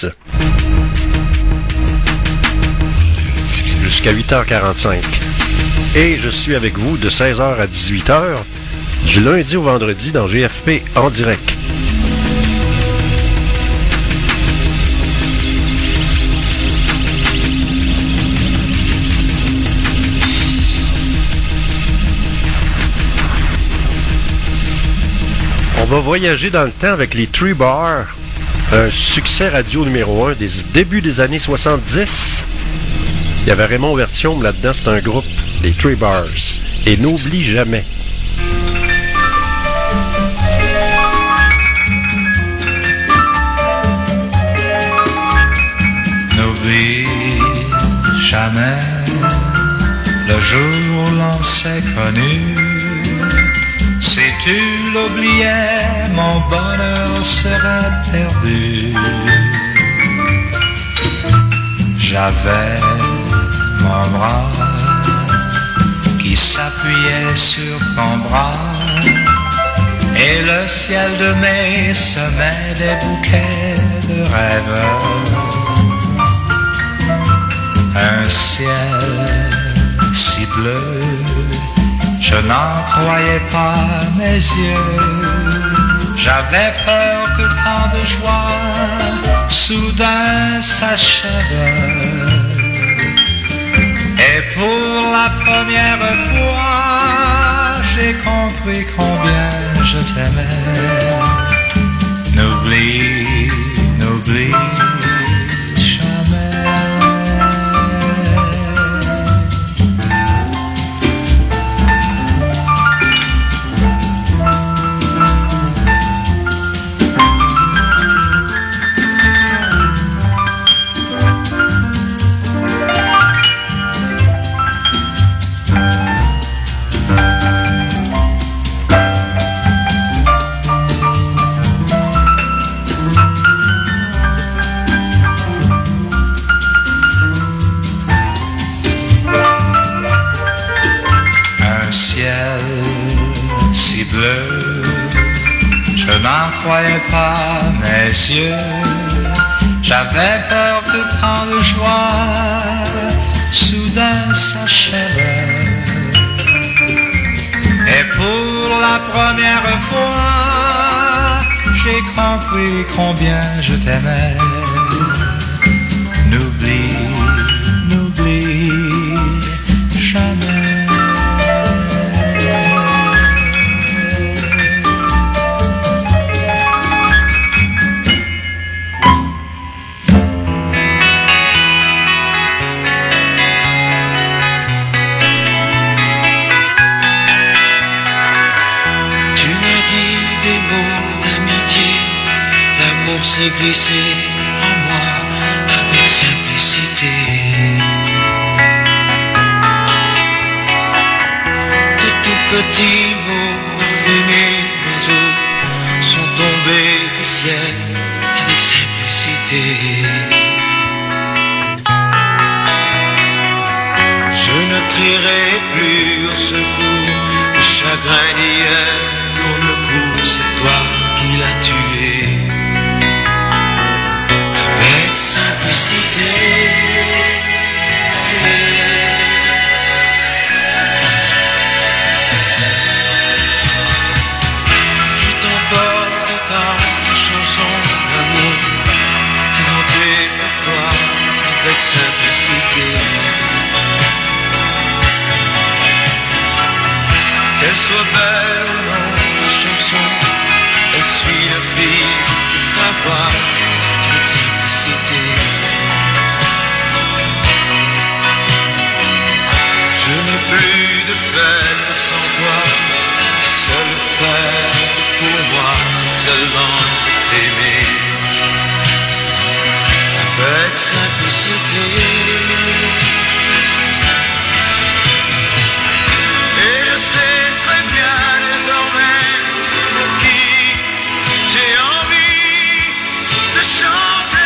Jusqu'à huit heures quarante-cinq. Et je suis avec vous de seize heures à dix-huit heures, du lundi au vendredi dans G F P en direct. On va voyager dans le temps avec les Three Bars, un succès radio numéro un des débuts des années soixante-dix. Il y avait Raymond Vertium là-dedans, c'est un groupe, les Three Bars. Et n'oublie jamais. N'oublie jamais le jour où l'on s'est connu. Si tu l'oubliais, mon bonheur serait perdu. J'avais mon bras qui s'appuyait sur ton bras, et le ciel de mai semait des bouquets de rêves. Un ciel si bleu, je n'en croyais pas mes yeux. J'avais peur que tant de joie soudain s'achève. Et pour la première fois, j'ai compris combien je t'aimais. N'oublie, n'oublie jamais. croyais pas mes yeux. J'avais peur que quand le joie soudain s'achève. Et pour la première fois, j'ai compris combien je t'aimais. N'oublie, n'oublie jamais. S'est glissé en moi avec simplicité. De tout petits mots parfumés d'oiseaux sont tombés du ciel avec simplicité. Je ne crierai plus au secours, le chagrin d'hier tourne le cou, c'est toi qui l'as tué. Simplicité. Je t'emporte par la chanson d'amour inventée par toi avec simplicité. Qu'elle soit belle ou non, la chanson, elle suit le fil de ta voix avec simplicité. Je n'ai plus de fête sans toi. La seule fête pour moi, c'est seulement t'aimer avec simplicité. Et je sais très bien désormais pour qui j'ai envie de chanter.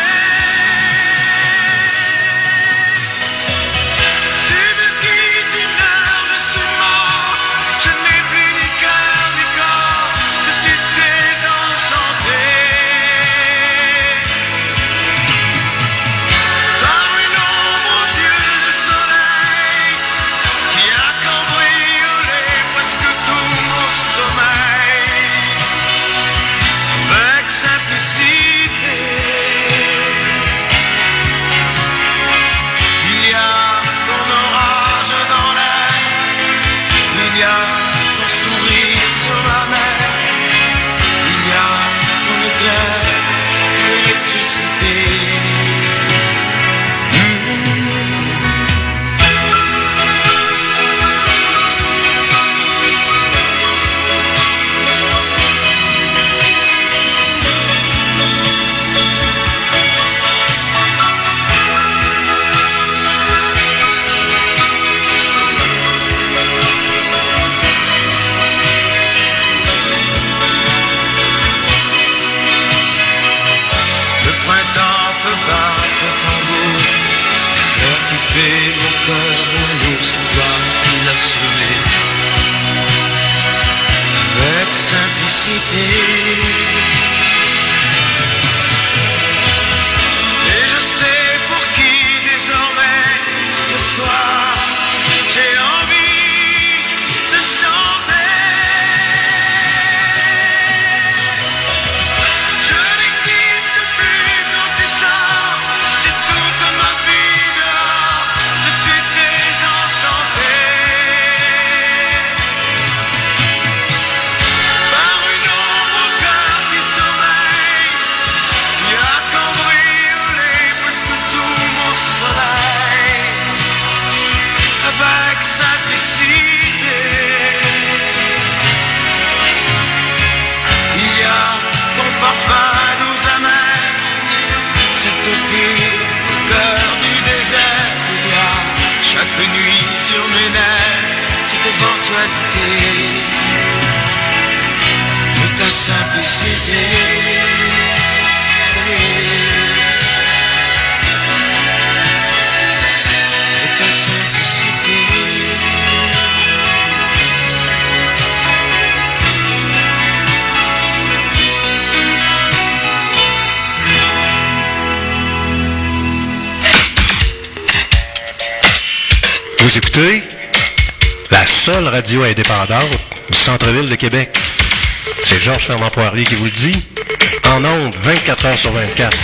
Vous écoutez la seule radio indépendante du centre-ville de Québec. C'est Georges Fernand Poirier qui vous le dit, en ondes vingt-quatre heures sur vingt-quatre.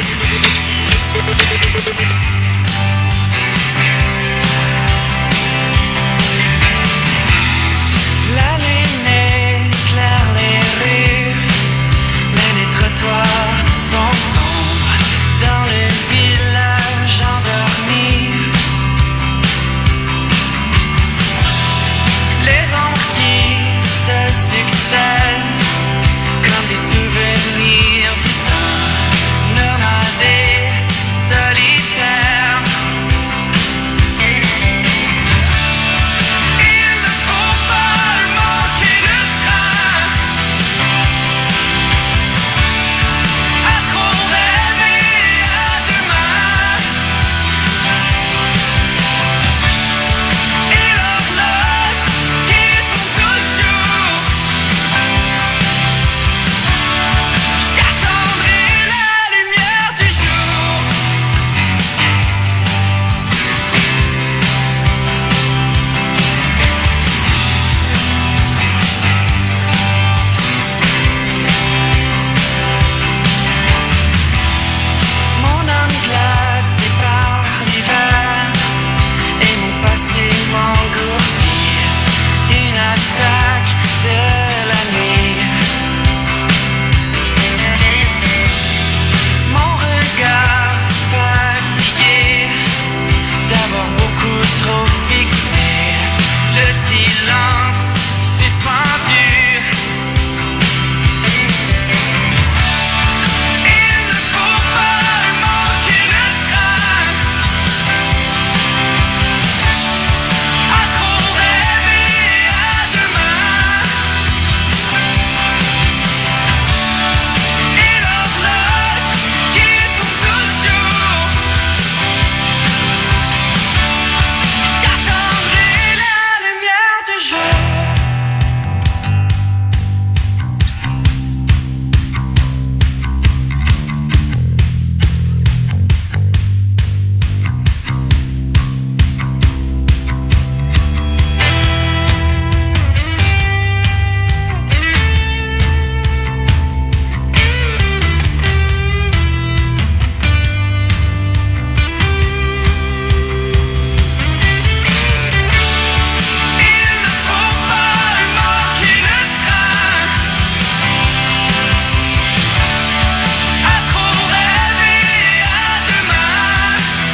La lune éclaire les rues, mais les trottoirs sont sombres dans le village endormi. Les ombres qui se succèdent comme des souvenirs du temps nomade solitaire. Il ne faut pas manquer le train, à trop rêver à demain. Et l'horloge qui tourne toujours, j'attendrai la lumière du jour. Mon âme glacée par l'hiver et mon passé m'engourdit. Une attaque de la nuit. Mon regard fatigué d'avoir beaucoup trop fixé le silence suspendu. Il ne faut pas manquer le train, à trop rêver à demain. Et l'horloge qui tourne toujours, j'attendrai la lumière du jour. Il ne faut pas manquer le train, à trop rêver à demain.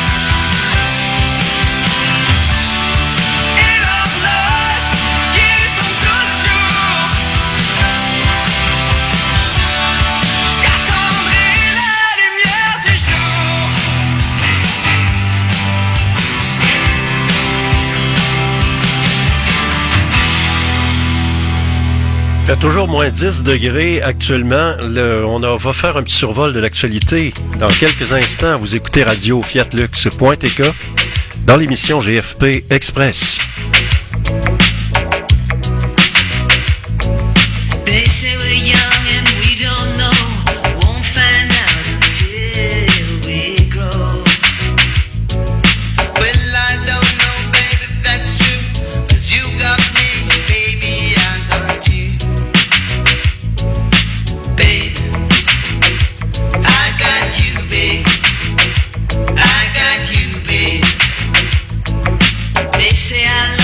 Et l'horloge qui tourne toujours, j'attendrai la lumière du jour. Il fait toujours moins dix degrés actuellement. Le- on a- va faire un petit survol de l'actualité. Dans quelques instants, vous écoutez Radio Fiat Lux point T K dans l'émission G F P Express. They say we're young and we don't know. Won't find out until we grow. Well, I don't know, baby, if that's true. 'Cause you got me, baby, I got you. Babe, I got you, babe. I got you, babe. they say I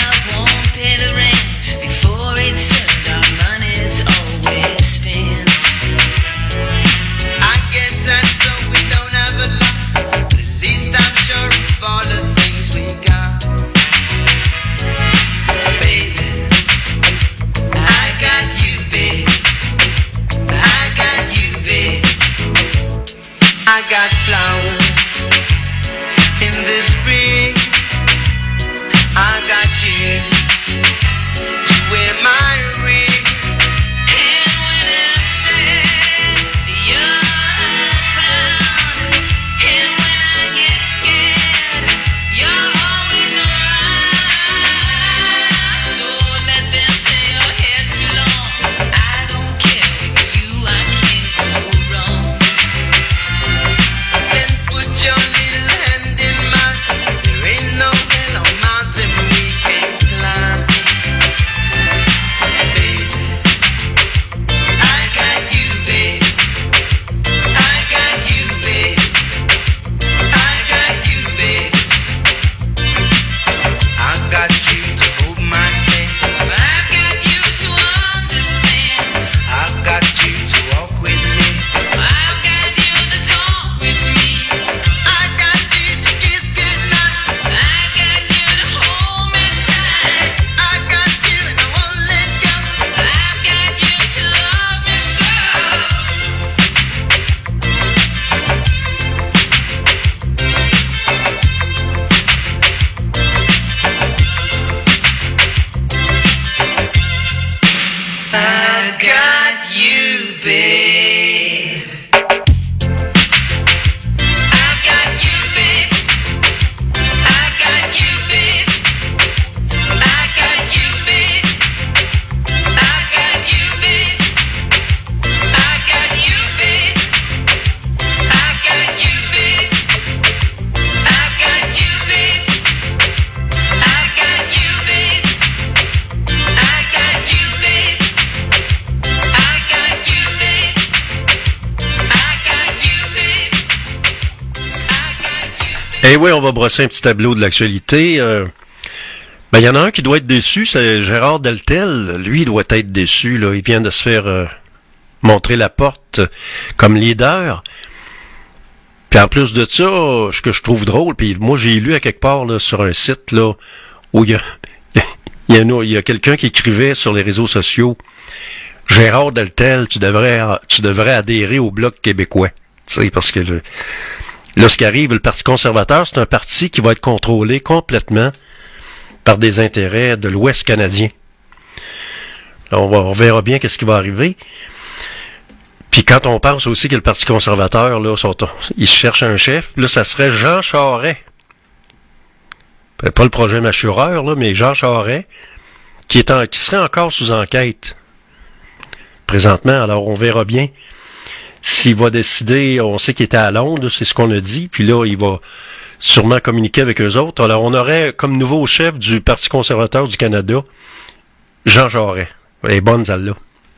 Eh oui, on va brosser un petit tableau de l'actualité. Euh, ben, il y en a un qui doit être déçu, c'est Gérard Deltel. Lui, il doit être déçu, là. Il vient de se faire euh, montrer la porte euh, comme leader. Puis en plus de ça, ce que je trouve drôle, puis moi, j'ai lu à quelque part, là, sur un site, là, où il y a, il y a, il y a quelqu'un qui écrivait sur les réseaux sociaux, Gérard Deltel, tu devrais, tu devrais adhérer au Bloc québécois. Tu sais, parce que le, là, ce qui arrive, le Parti conservateur, c'est un parti qui va être contrôlé complètement par des intérêts de l'Ouest canadien. Là, on, va, on verra bien qu'est-ce qui va arriver. Puis quand on pense aussi que le Parti conservateur, là, sont, ils cherchent un chef, là, ça serait Jean Charest. Pas le projet Machureur, là, mais Jean Charest, qui, est en, qui serait encore sous enquête présentement. Alors, on verra bien s'il va décider. On sait qu'il était à Londres, c'est ce qu'on a dit. Puis là, il va sûrement communiquer avec eux autres. Alors, on aurait comme nouveau chef du Parti conservateur du Canada, Jean Charest. Elle est bonne, celle-là.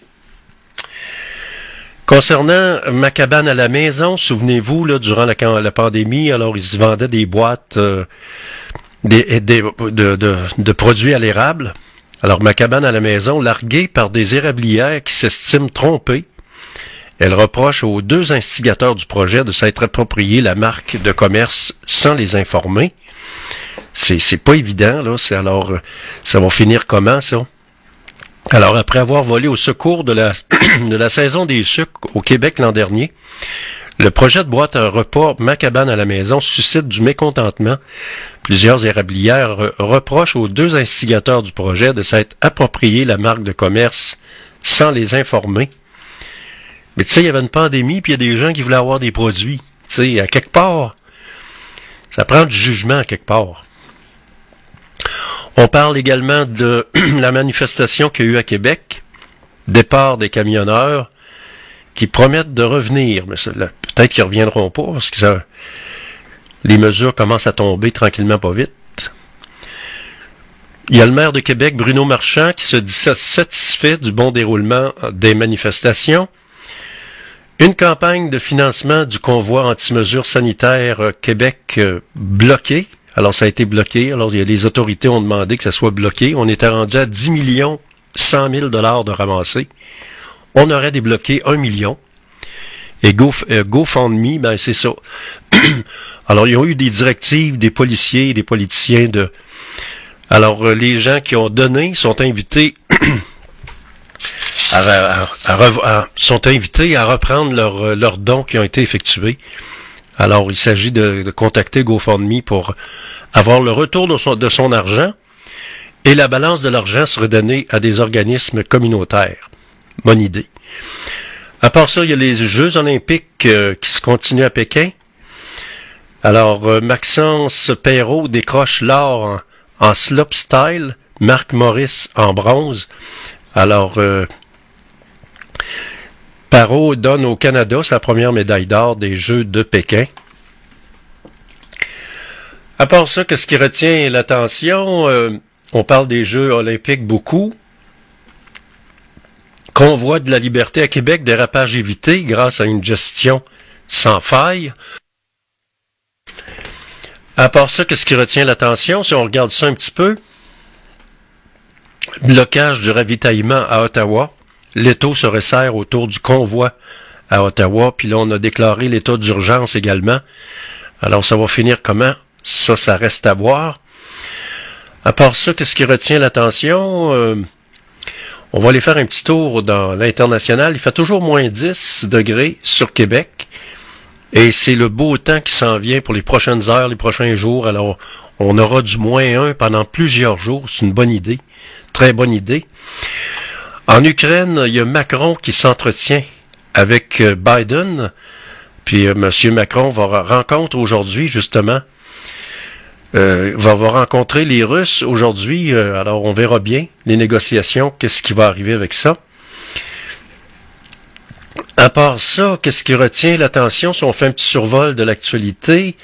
Concernant ma cabane à la maison, souvenez-vous, là, durant la, la pandémie, alors ils se vendaient des boîtes euh, des, des, de, de, de produits à l'érable. Alors, ma cabane à la maison, larguée par des érablières qui s'estiment trompées, elle reproche aux deux instigateurs du projet de s'être approprié la marque de commerce sans les informer. C'est, c'est pas évident, là. C'est alors, ça va finir comment, ça? Alors, après avoir volé au secours de la, de la saison des sucres au Québec l'an dernier, le projet de boîte à repas Ma cabane à la maison suscite du mécontentement. Plusieurs érablières re- reprochent aux deux instigateurs du projet de s'être approprié la marque de commerce sans les informer. Mais tu sais, il y avait une pandémie, puis il y a des gens qui voulaient avoir des produits. Tu sais, à quelque part, ça prend du jugement à quelque part. On parle également de la manifestation qu'il y a eu à Québec, départ des camionneurs qui promettent de revenir. Mais ça, là, peut-être qu'ils ne reviendront pas parce que ça, les mesures commencent à tomber tranquillement pas vite. Il y a le maire de Québec, Bruno Marchand, qui se dit satisfait du bon déroulement des manifestations. Une campagne de financement du convoi anti-mesures sanitaires Québec euh, bloquée. Alors, ça a été bloqué. Alors, les autorités ont demandé que ça soit bloqué. On était rendu à dix millions cent mille dollars de ramassés. On aurait débloqué un million. Et Go, euh, GoFundMe, ben, c'est ça. Alors, ils ont eu des directives des policiers, des politiciens de... Alors, euh, les gens qui ont donné sont invités à, à, à, à, sont invités à reprendre leurs leurs dons qui ont été effectués. Alors, il s'agit de, de contacter GoFundMe pour avoir le retour de son, de son argent et la balance de l'argent serait donnée à des organismes communautaires. Bonne idée. À part ça, il y a les Jeux olympiques euh, qui se continuent à Pékin. Alors, euh, Maxence Perrault décroche l'or en, en slopestyle, Marc Maurice en bronze. Alors, euh, Perrault donne au Canada sa première médaille d'or des Jeux de Pékin. À part ça, qu'est-ce qui retient l'attention? Euh, on parle des Jeux olympiques beaucoup. Convoi de la liberté à Québec, dérapage évité grâce à une gestion sans faille. À part ça, qu'est-ce qui retient l'attention? Si on regarde ça un petit peu, blocage du ravitaillement à Ottawa. L'étau se resserre autour du convoi à Ottawa, puis là, on a déclaré l'état d'urgence également. Alors, ça va finir comment? Ça, ça reste à voir. À part ça, qu'est-ce qui retient l'attention? Euh, on va aller faire un petit tour dans l'international. Il fait toujours moins dix degrés sur Québec. Et c'est le beau temps qui s'en vient pour les prochaines heures, les prochains jours. Alors, on aura du moins un pendant plusieurs jours. C'est une bonne idée. Très bonne idée. En Ukraine, il y a Macron qui s'entretient avec Biden. Puis euh, M. Macron va rencontrer aujourd'hui, justement, euh, va, va rencontrer les Russes aujourd'hui. Euh, alors, on verra bien les négociations, qu'est-ce qui va arriver avec ça. À part ça, qu'est-ce qui retient l'attention si on fait un petit survol de l'actualité?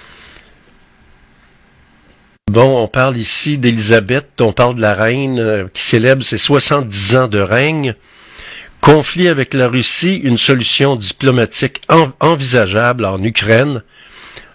Bon, on parle ici d'Élisabeth, on parle de la reine euh, qui célèbre ses soixante-dix ans de règne. Conflit avec la Russie, une solution diplomatique en- envisageable en Ukraine.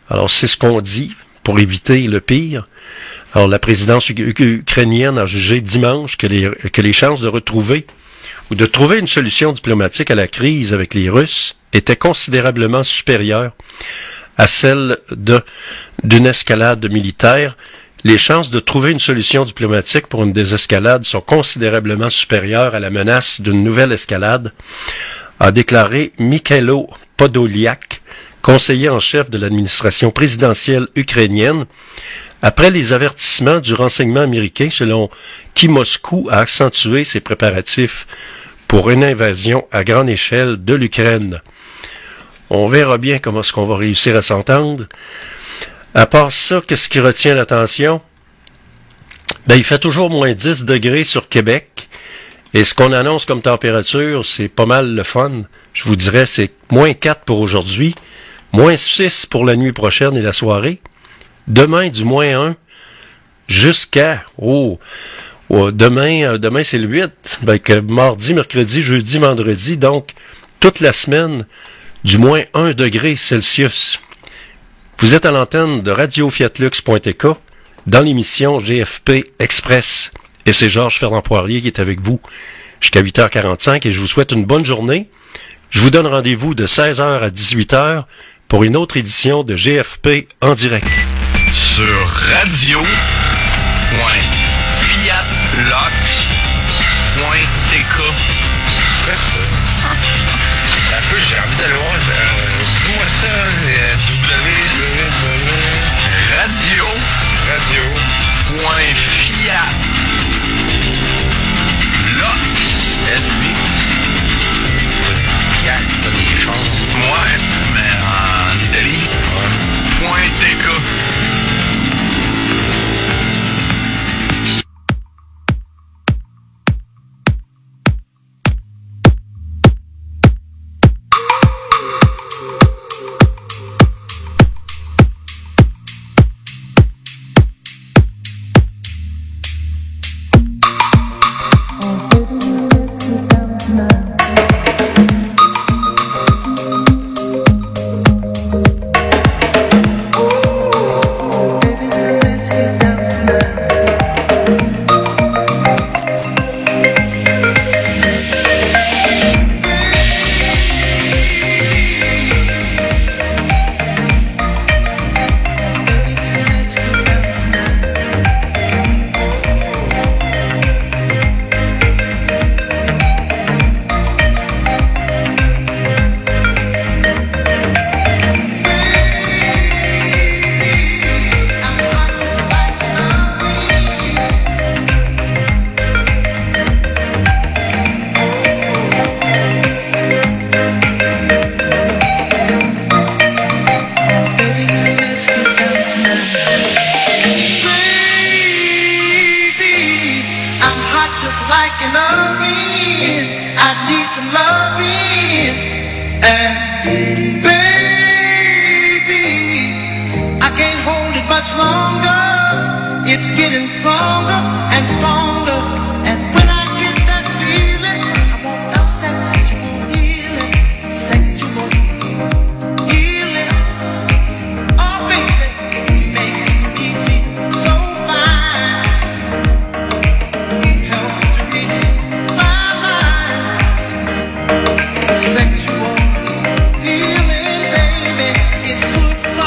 Alors, c'est ce qu'on dit pour éviter le pire. Alors, la présidence u- ukrainienne a jugé dimanche que les, que les chances de retrouver ou de trouver une solution diplomatique à la crise avec les Russes étaient considérablement supérieures à celles de, d'une escalade militaire. Les chances de trouver une solution diplomatique pour une désescalade sont considérablement supérieures à la menace d'une nouvelle escalade, a déclaré Mikhailo Podolyak, conseiller en chef de l'administration présidentielle ukrainienne, après les avertissements du renseignement américain selon qui Moscou a accentué ses préparatifs pour une invasion à grande échelle de l'Ukraine. On verra bien comment est-ce qu'on va réussir à s'entendre. À part ça, qu'est-ce qui retient l'attention? Ben, il fait toujours moins dix degrés sur Québec. Et ce qu'on annonce comme température, c'est pas mal le fun. Je vous dirais, c'est moins quatre pour aujourd'hui, moins six pour la nuit prochaine et la soirée. Demain, du moins un, jusqu'à... Oh, oh demain, euh, demain c'est le huit. Ben, que mardi, mercredi, jeudi, vendredi. Donc, toute la semaine, du moins un degré Celsius. Vous êtes à l'antenne de radio fiat lux point t k dans l'émission G F P Express. Et c'est Georges Fernand-Poirier qui est avec vous jusqu'à huit heures quarante-cinq et je vous souhaite une bonne journée. Je vous donne rendez-vous de seize heures à dix-huit heures pour une autre édition de G F P en direct. Sur radio point fiat lux point t k. Quoi ça? Un peu, j'ai envie d'aller voir. Euh, Dis-moi ça, euh, W. Radio. Radio. Point fiat. Lux. L-U. Fiat, pas des choses. Ouais, mais en Italie. Ouais. Point T K.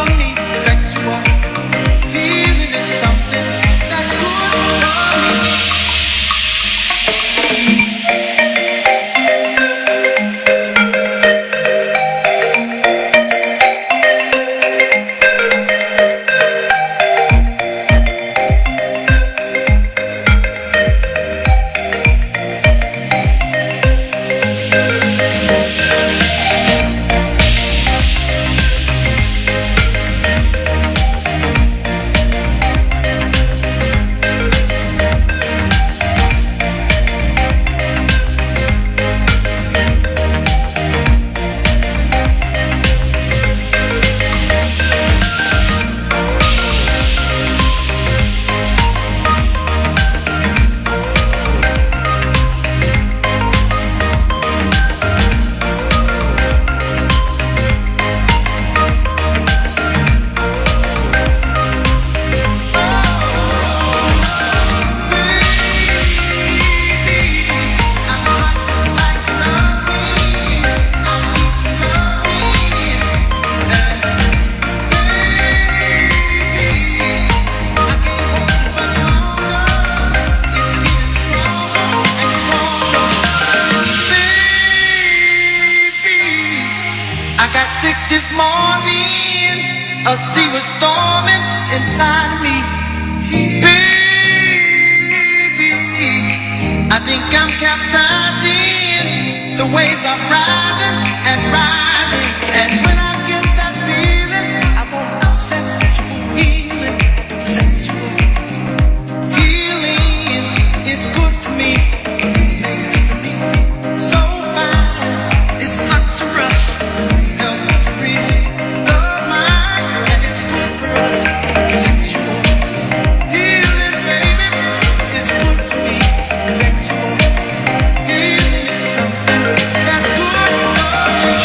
Sexual healing is something that's good for me. A sea was storming inside of me. Baby, I think I'm capsizing. The waves are rising and rising. And when I get that feeling, I want sensual healing. Sensual healing is good for me. Makes me so fine. It's such a rush. Helps to read the mind. And it's good for us. Sensual healing, baby. It's good for me. Sensual healing is something that's good for us.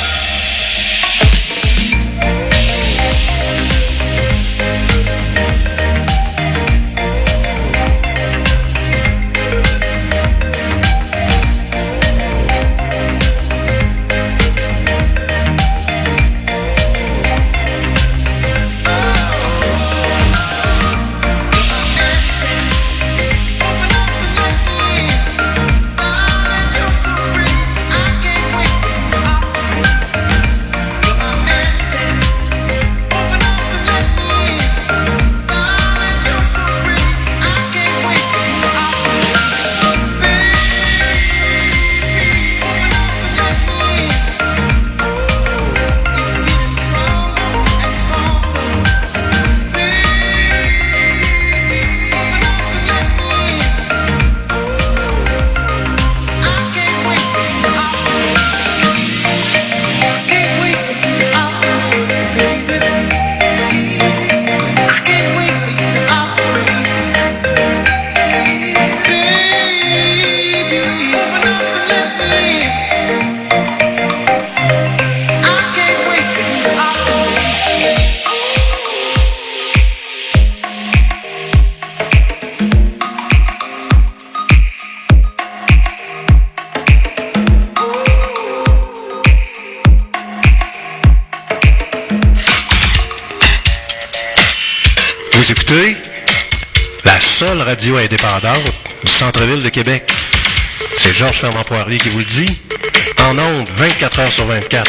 Vous écoutez la seule radio indépendante du centre-ville de Québec. C'est Georges Fernand Poirier qui vous le dit, en ondes vingt-quatre heures sur vingt-quatre.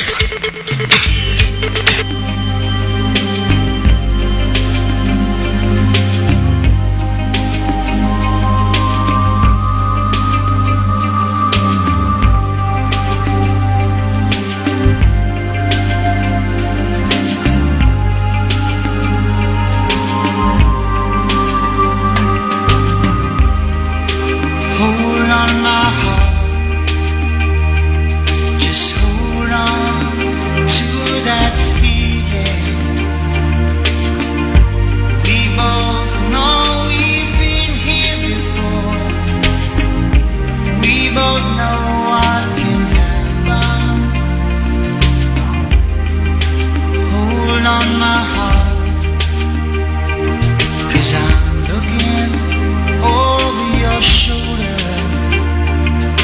Hold on, my heart. Just hold on to that feeling. We both know we've been here before. We both know what can happen. Hold on, my heart. 'Cause I'm looking over your shoulder.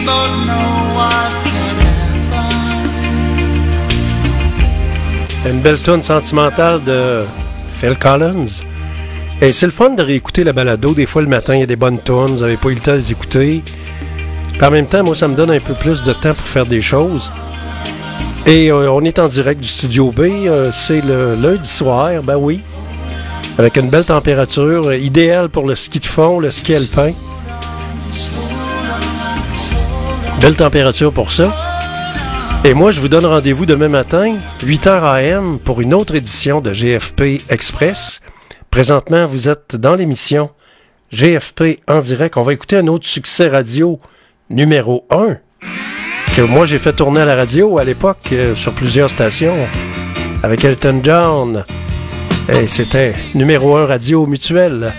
both know what can happen. Une belle tune sentimentale de Phil Collins. Et c'est le fun de réécouter la balado. Des fois, le matin, il y a des bonnes tunes. Vous n'avez pas eu le temps de les écouter. Puis en même temps, moi, ça me donne un peu plus de temps pour faire des choses. Et euh, on est en direct du Studio B. Euh, c'est le lundi soir, ben oui. Avec une belle température, euh, idéale pour le ski de fond, le ski alpin. Belle température pour ça. Et moi, je vous donne rendez-vous demain matin, huit heures A M, pour une autre édition de G F P Express. Présentement, vous êtes dans l'émission G F P en direct. On va écouter un autre succès radio numéro un que moi j'ai fait tourner à la radio à l'époque euh, sur plusieurs stations avec Elton John. Et c'était numéro un radio mutuel.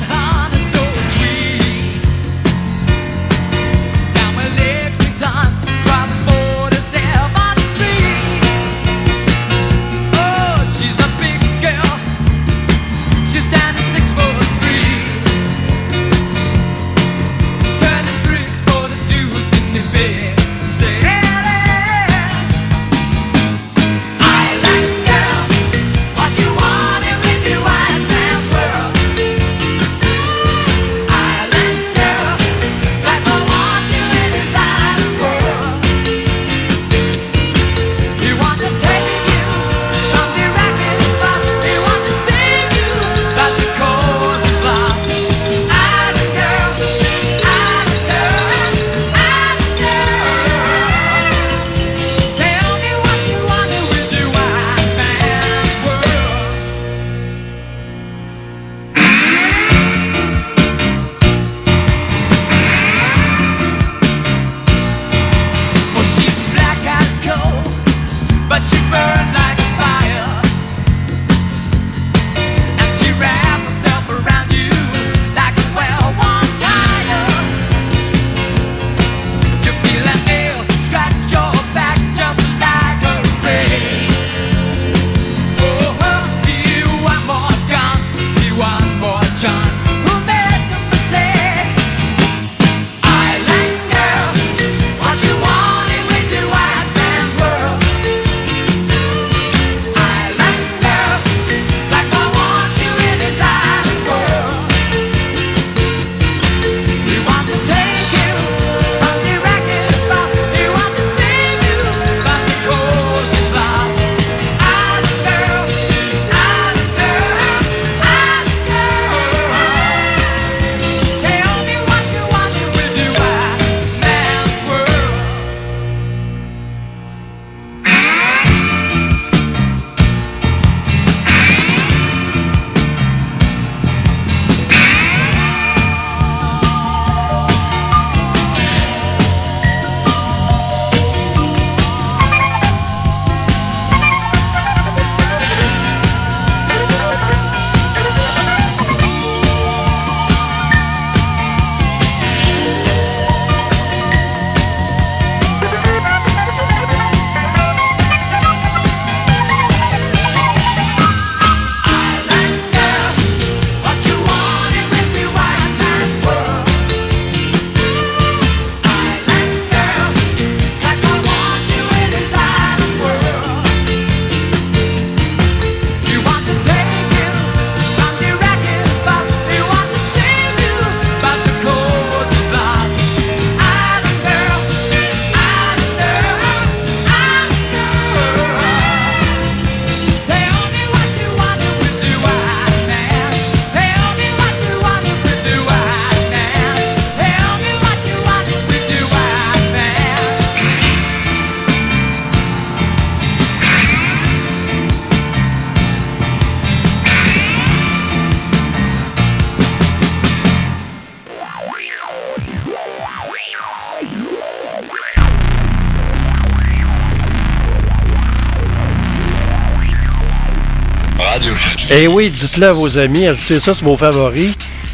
Et oui, dites-le à vos amis, ajoutez ça sur vos favoris,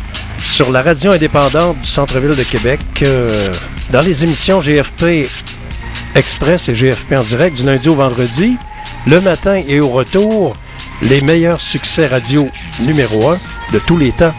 sur la radio indépendante du centre-ville de Québec, euh, dans les émissions G F P Express et G F P en direct du lundi au vendredi, le matin et au retour, les meilleurs succès radio numéro un de tous les temps.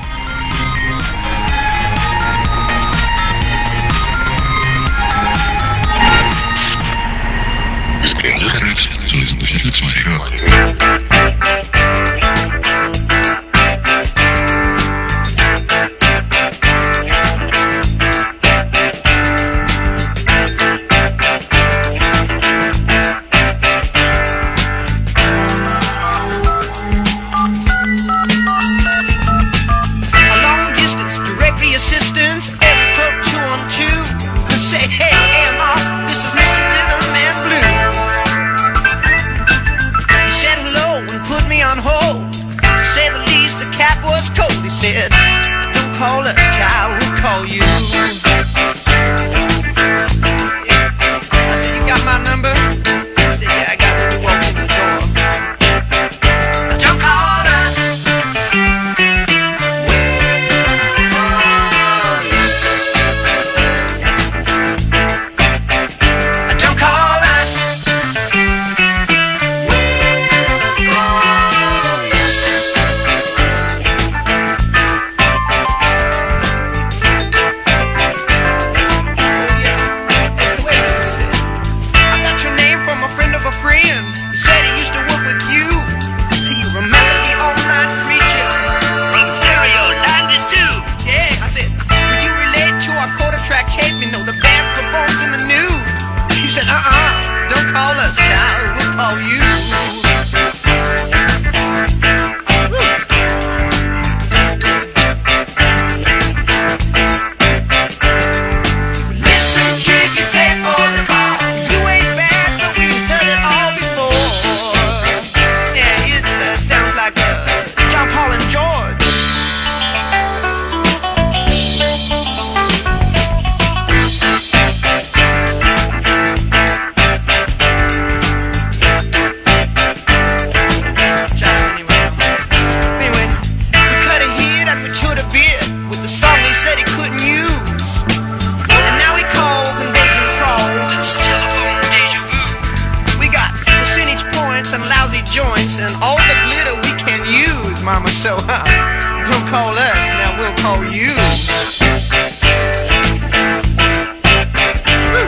call you. Listen, kid, you pay for the call. You ain't bad, but we heard it all before. Yeah, it uh, sounds like uh, John Paul and George. Joints and all the glitter we can use, mama, so uh, don't call us, now we'll call you. Woo.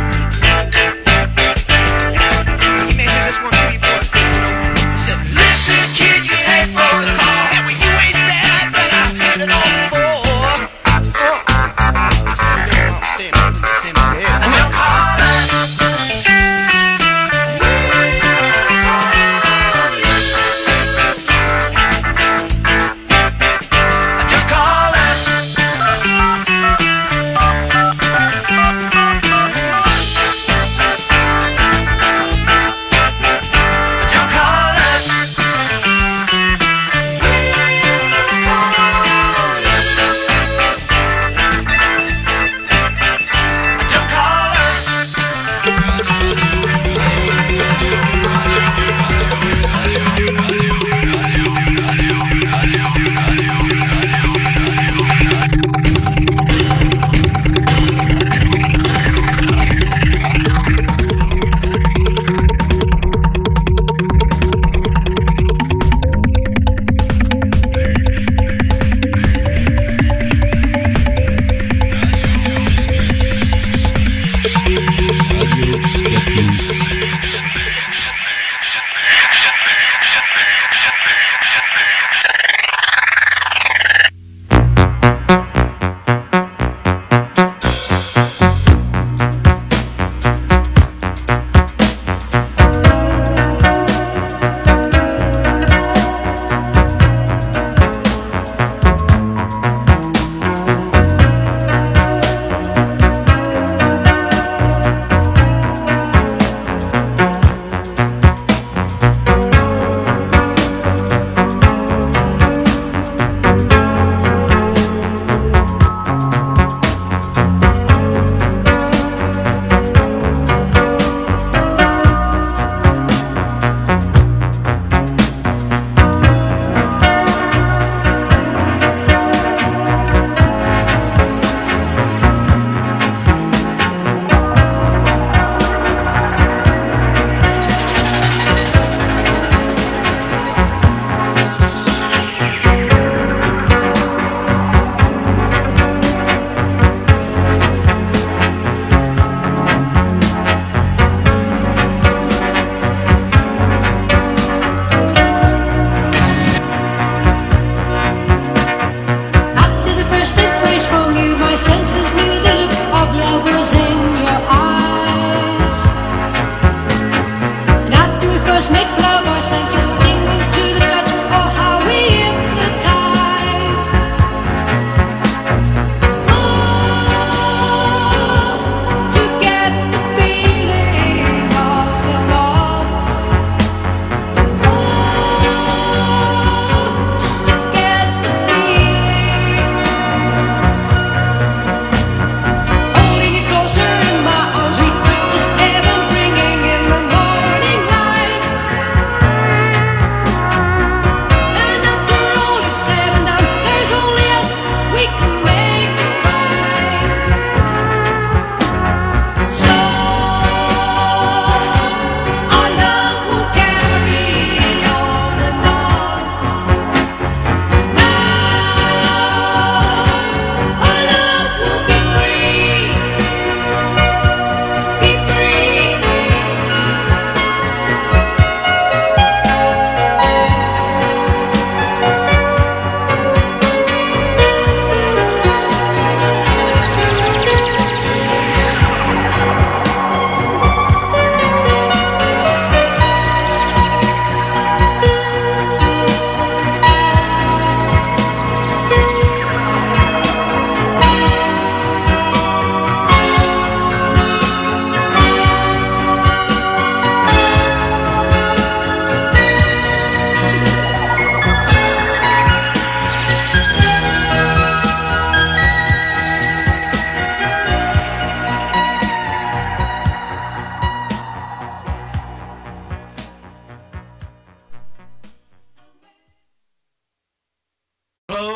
You may hear this one too before. He said, listen kid, you pay for the call. Yeah, well, you ain't bad, but I heard it all before. Oh. And don't call us. Call us.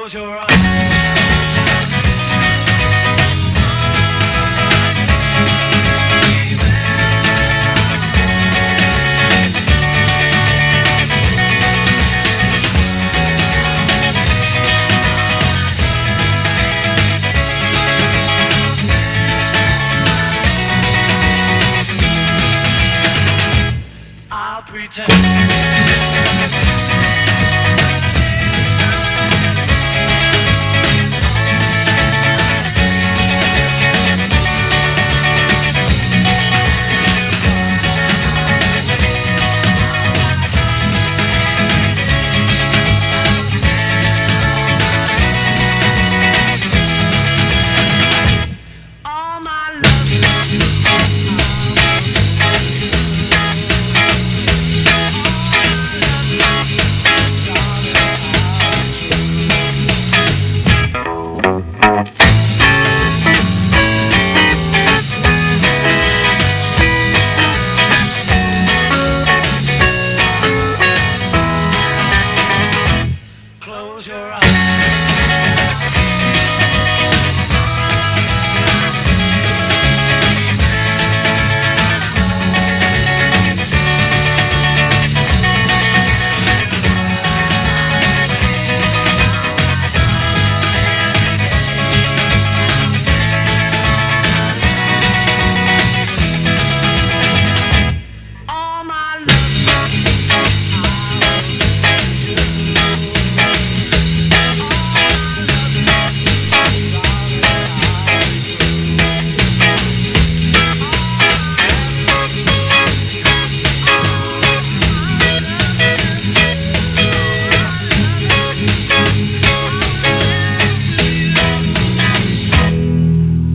close your eyes. I'll pretend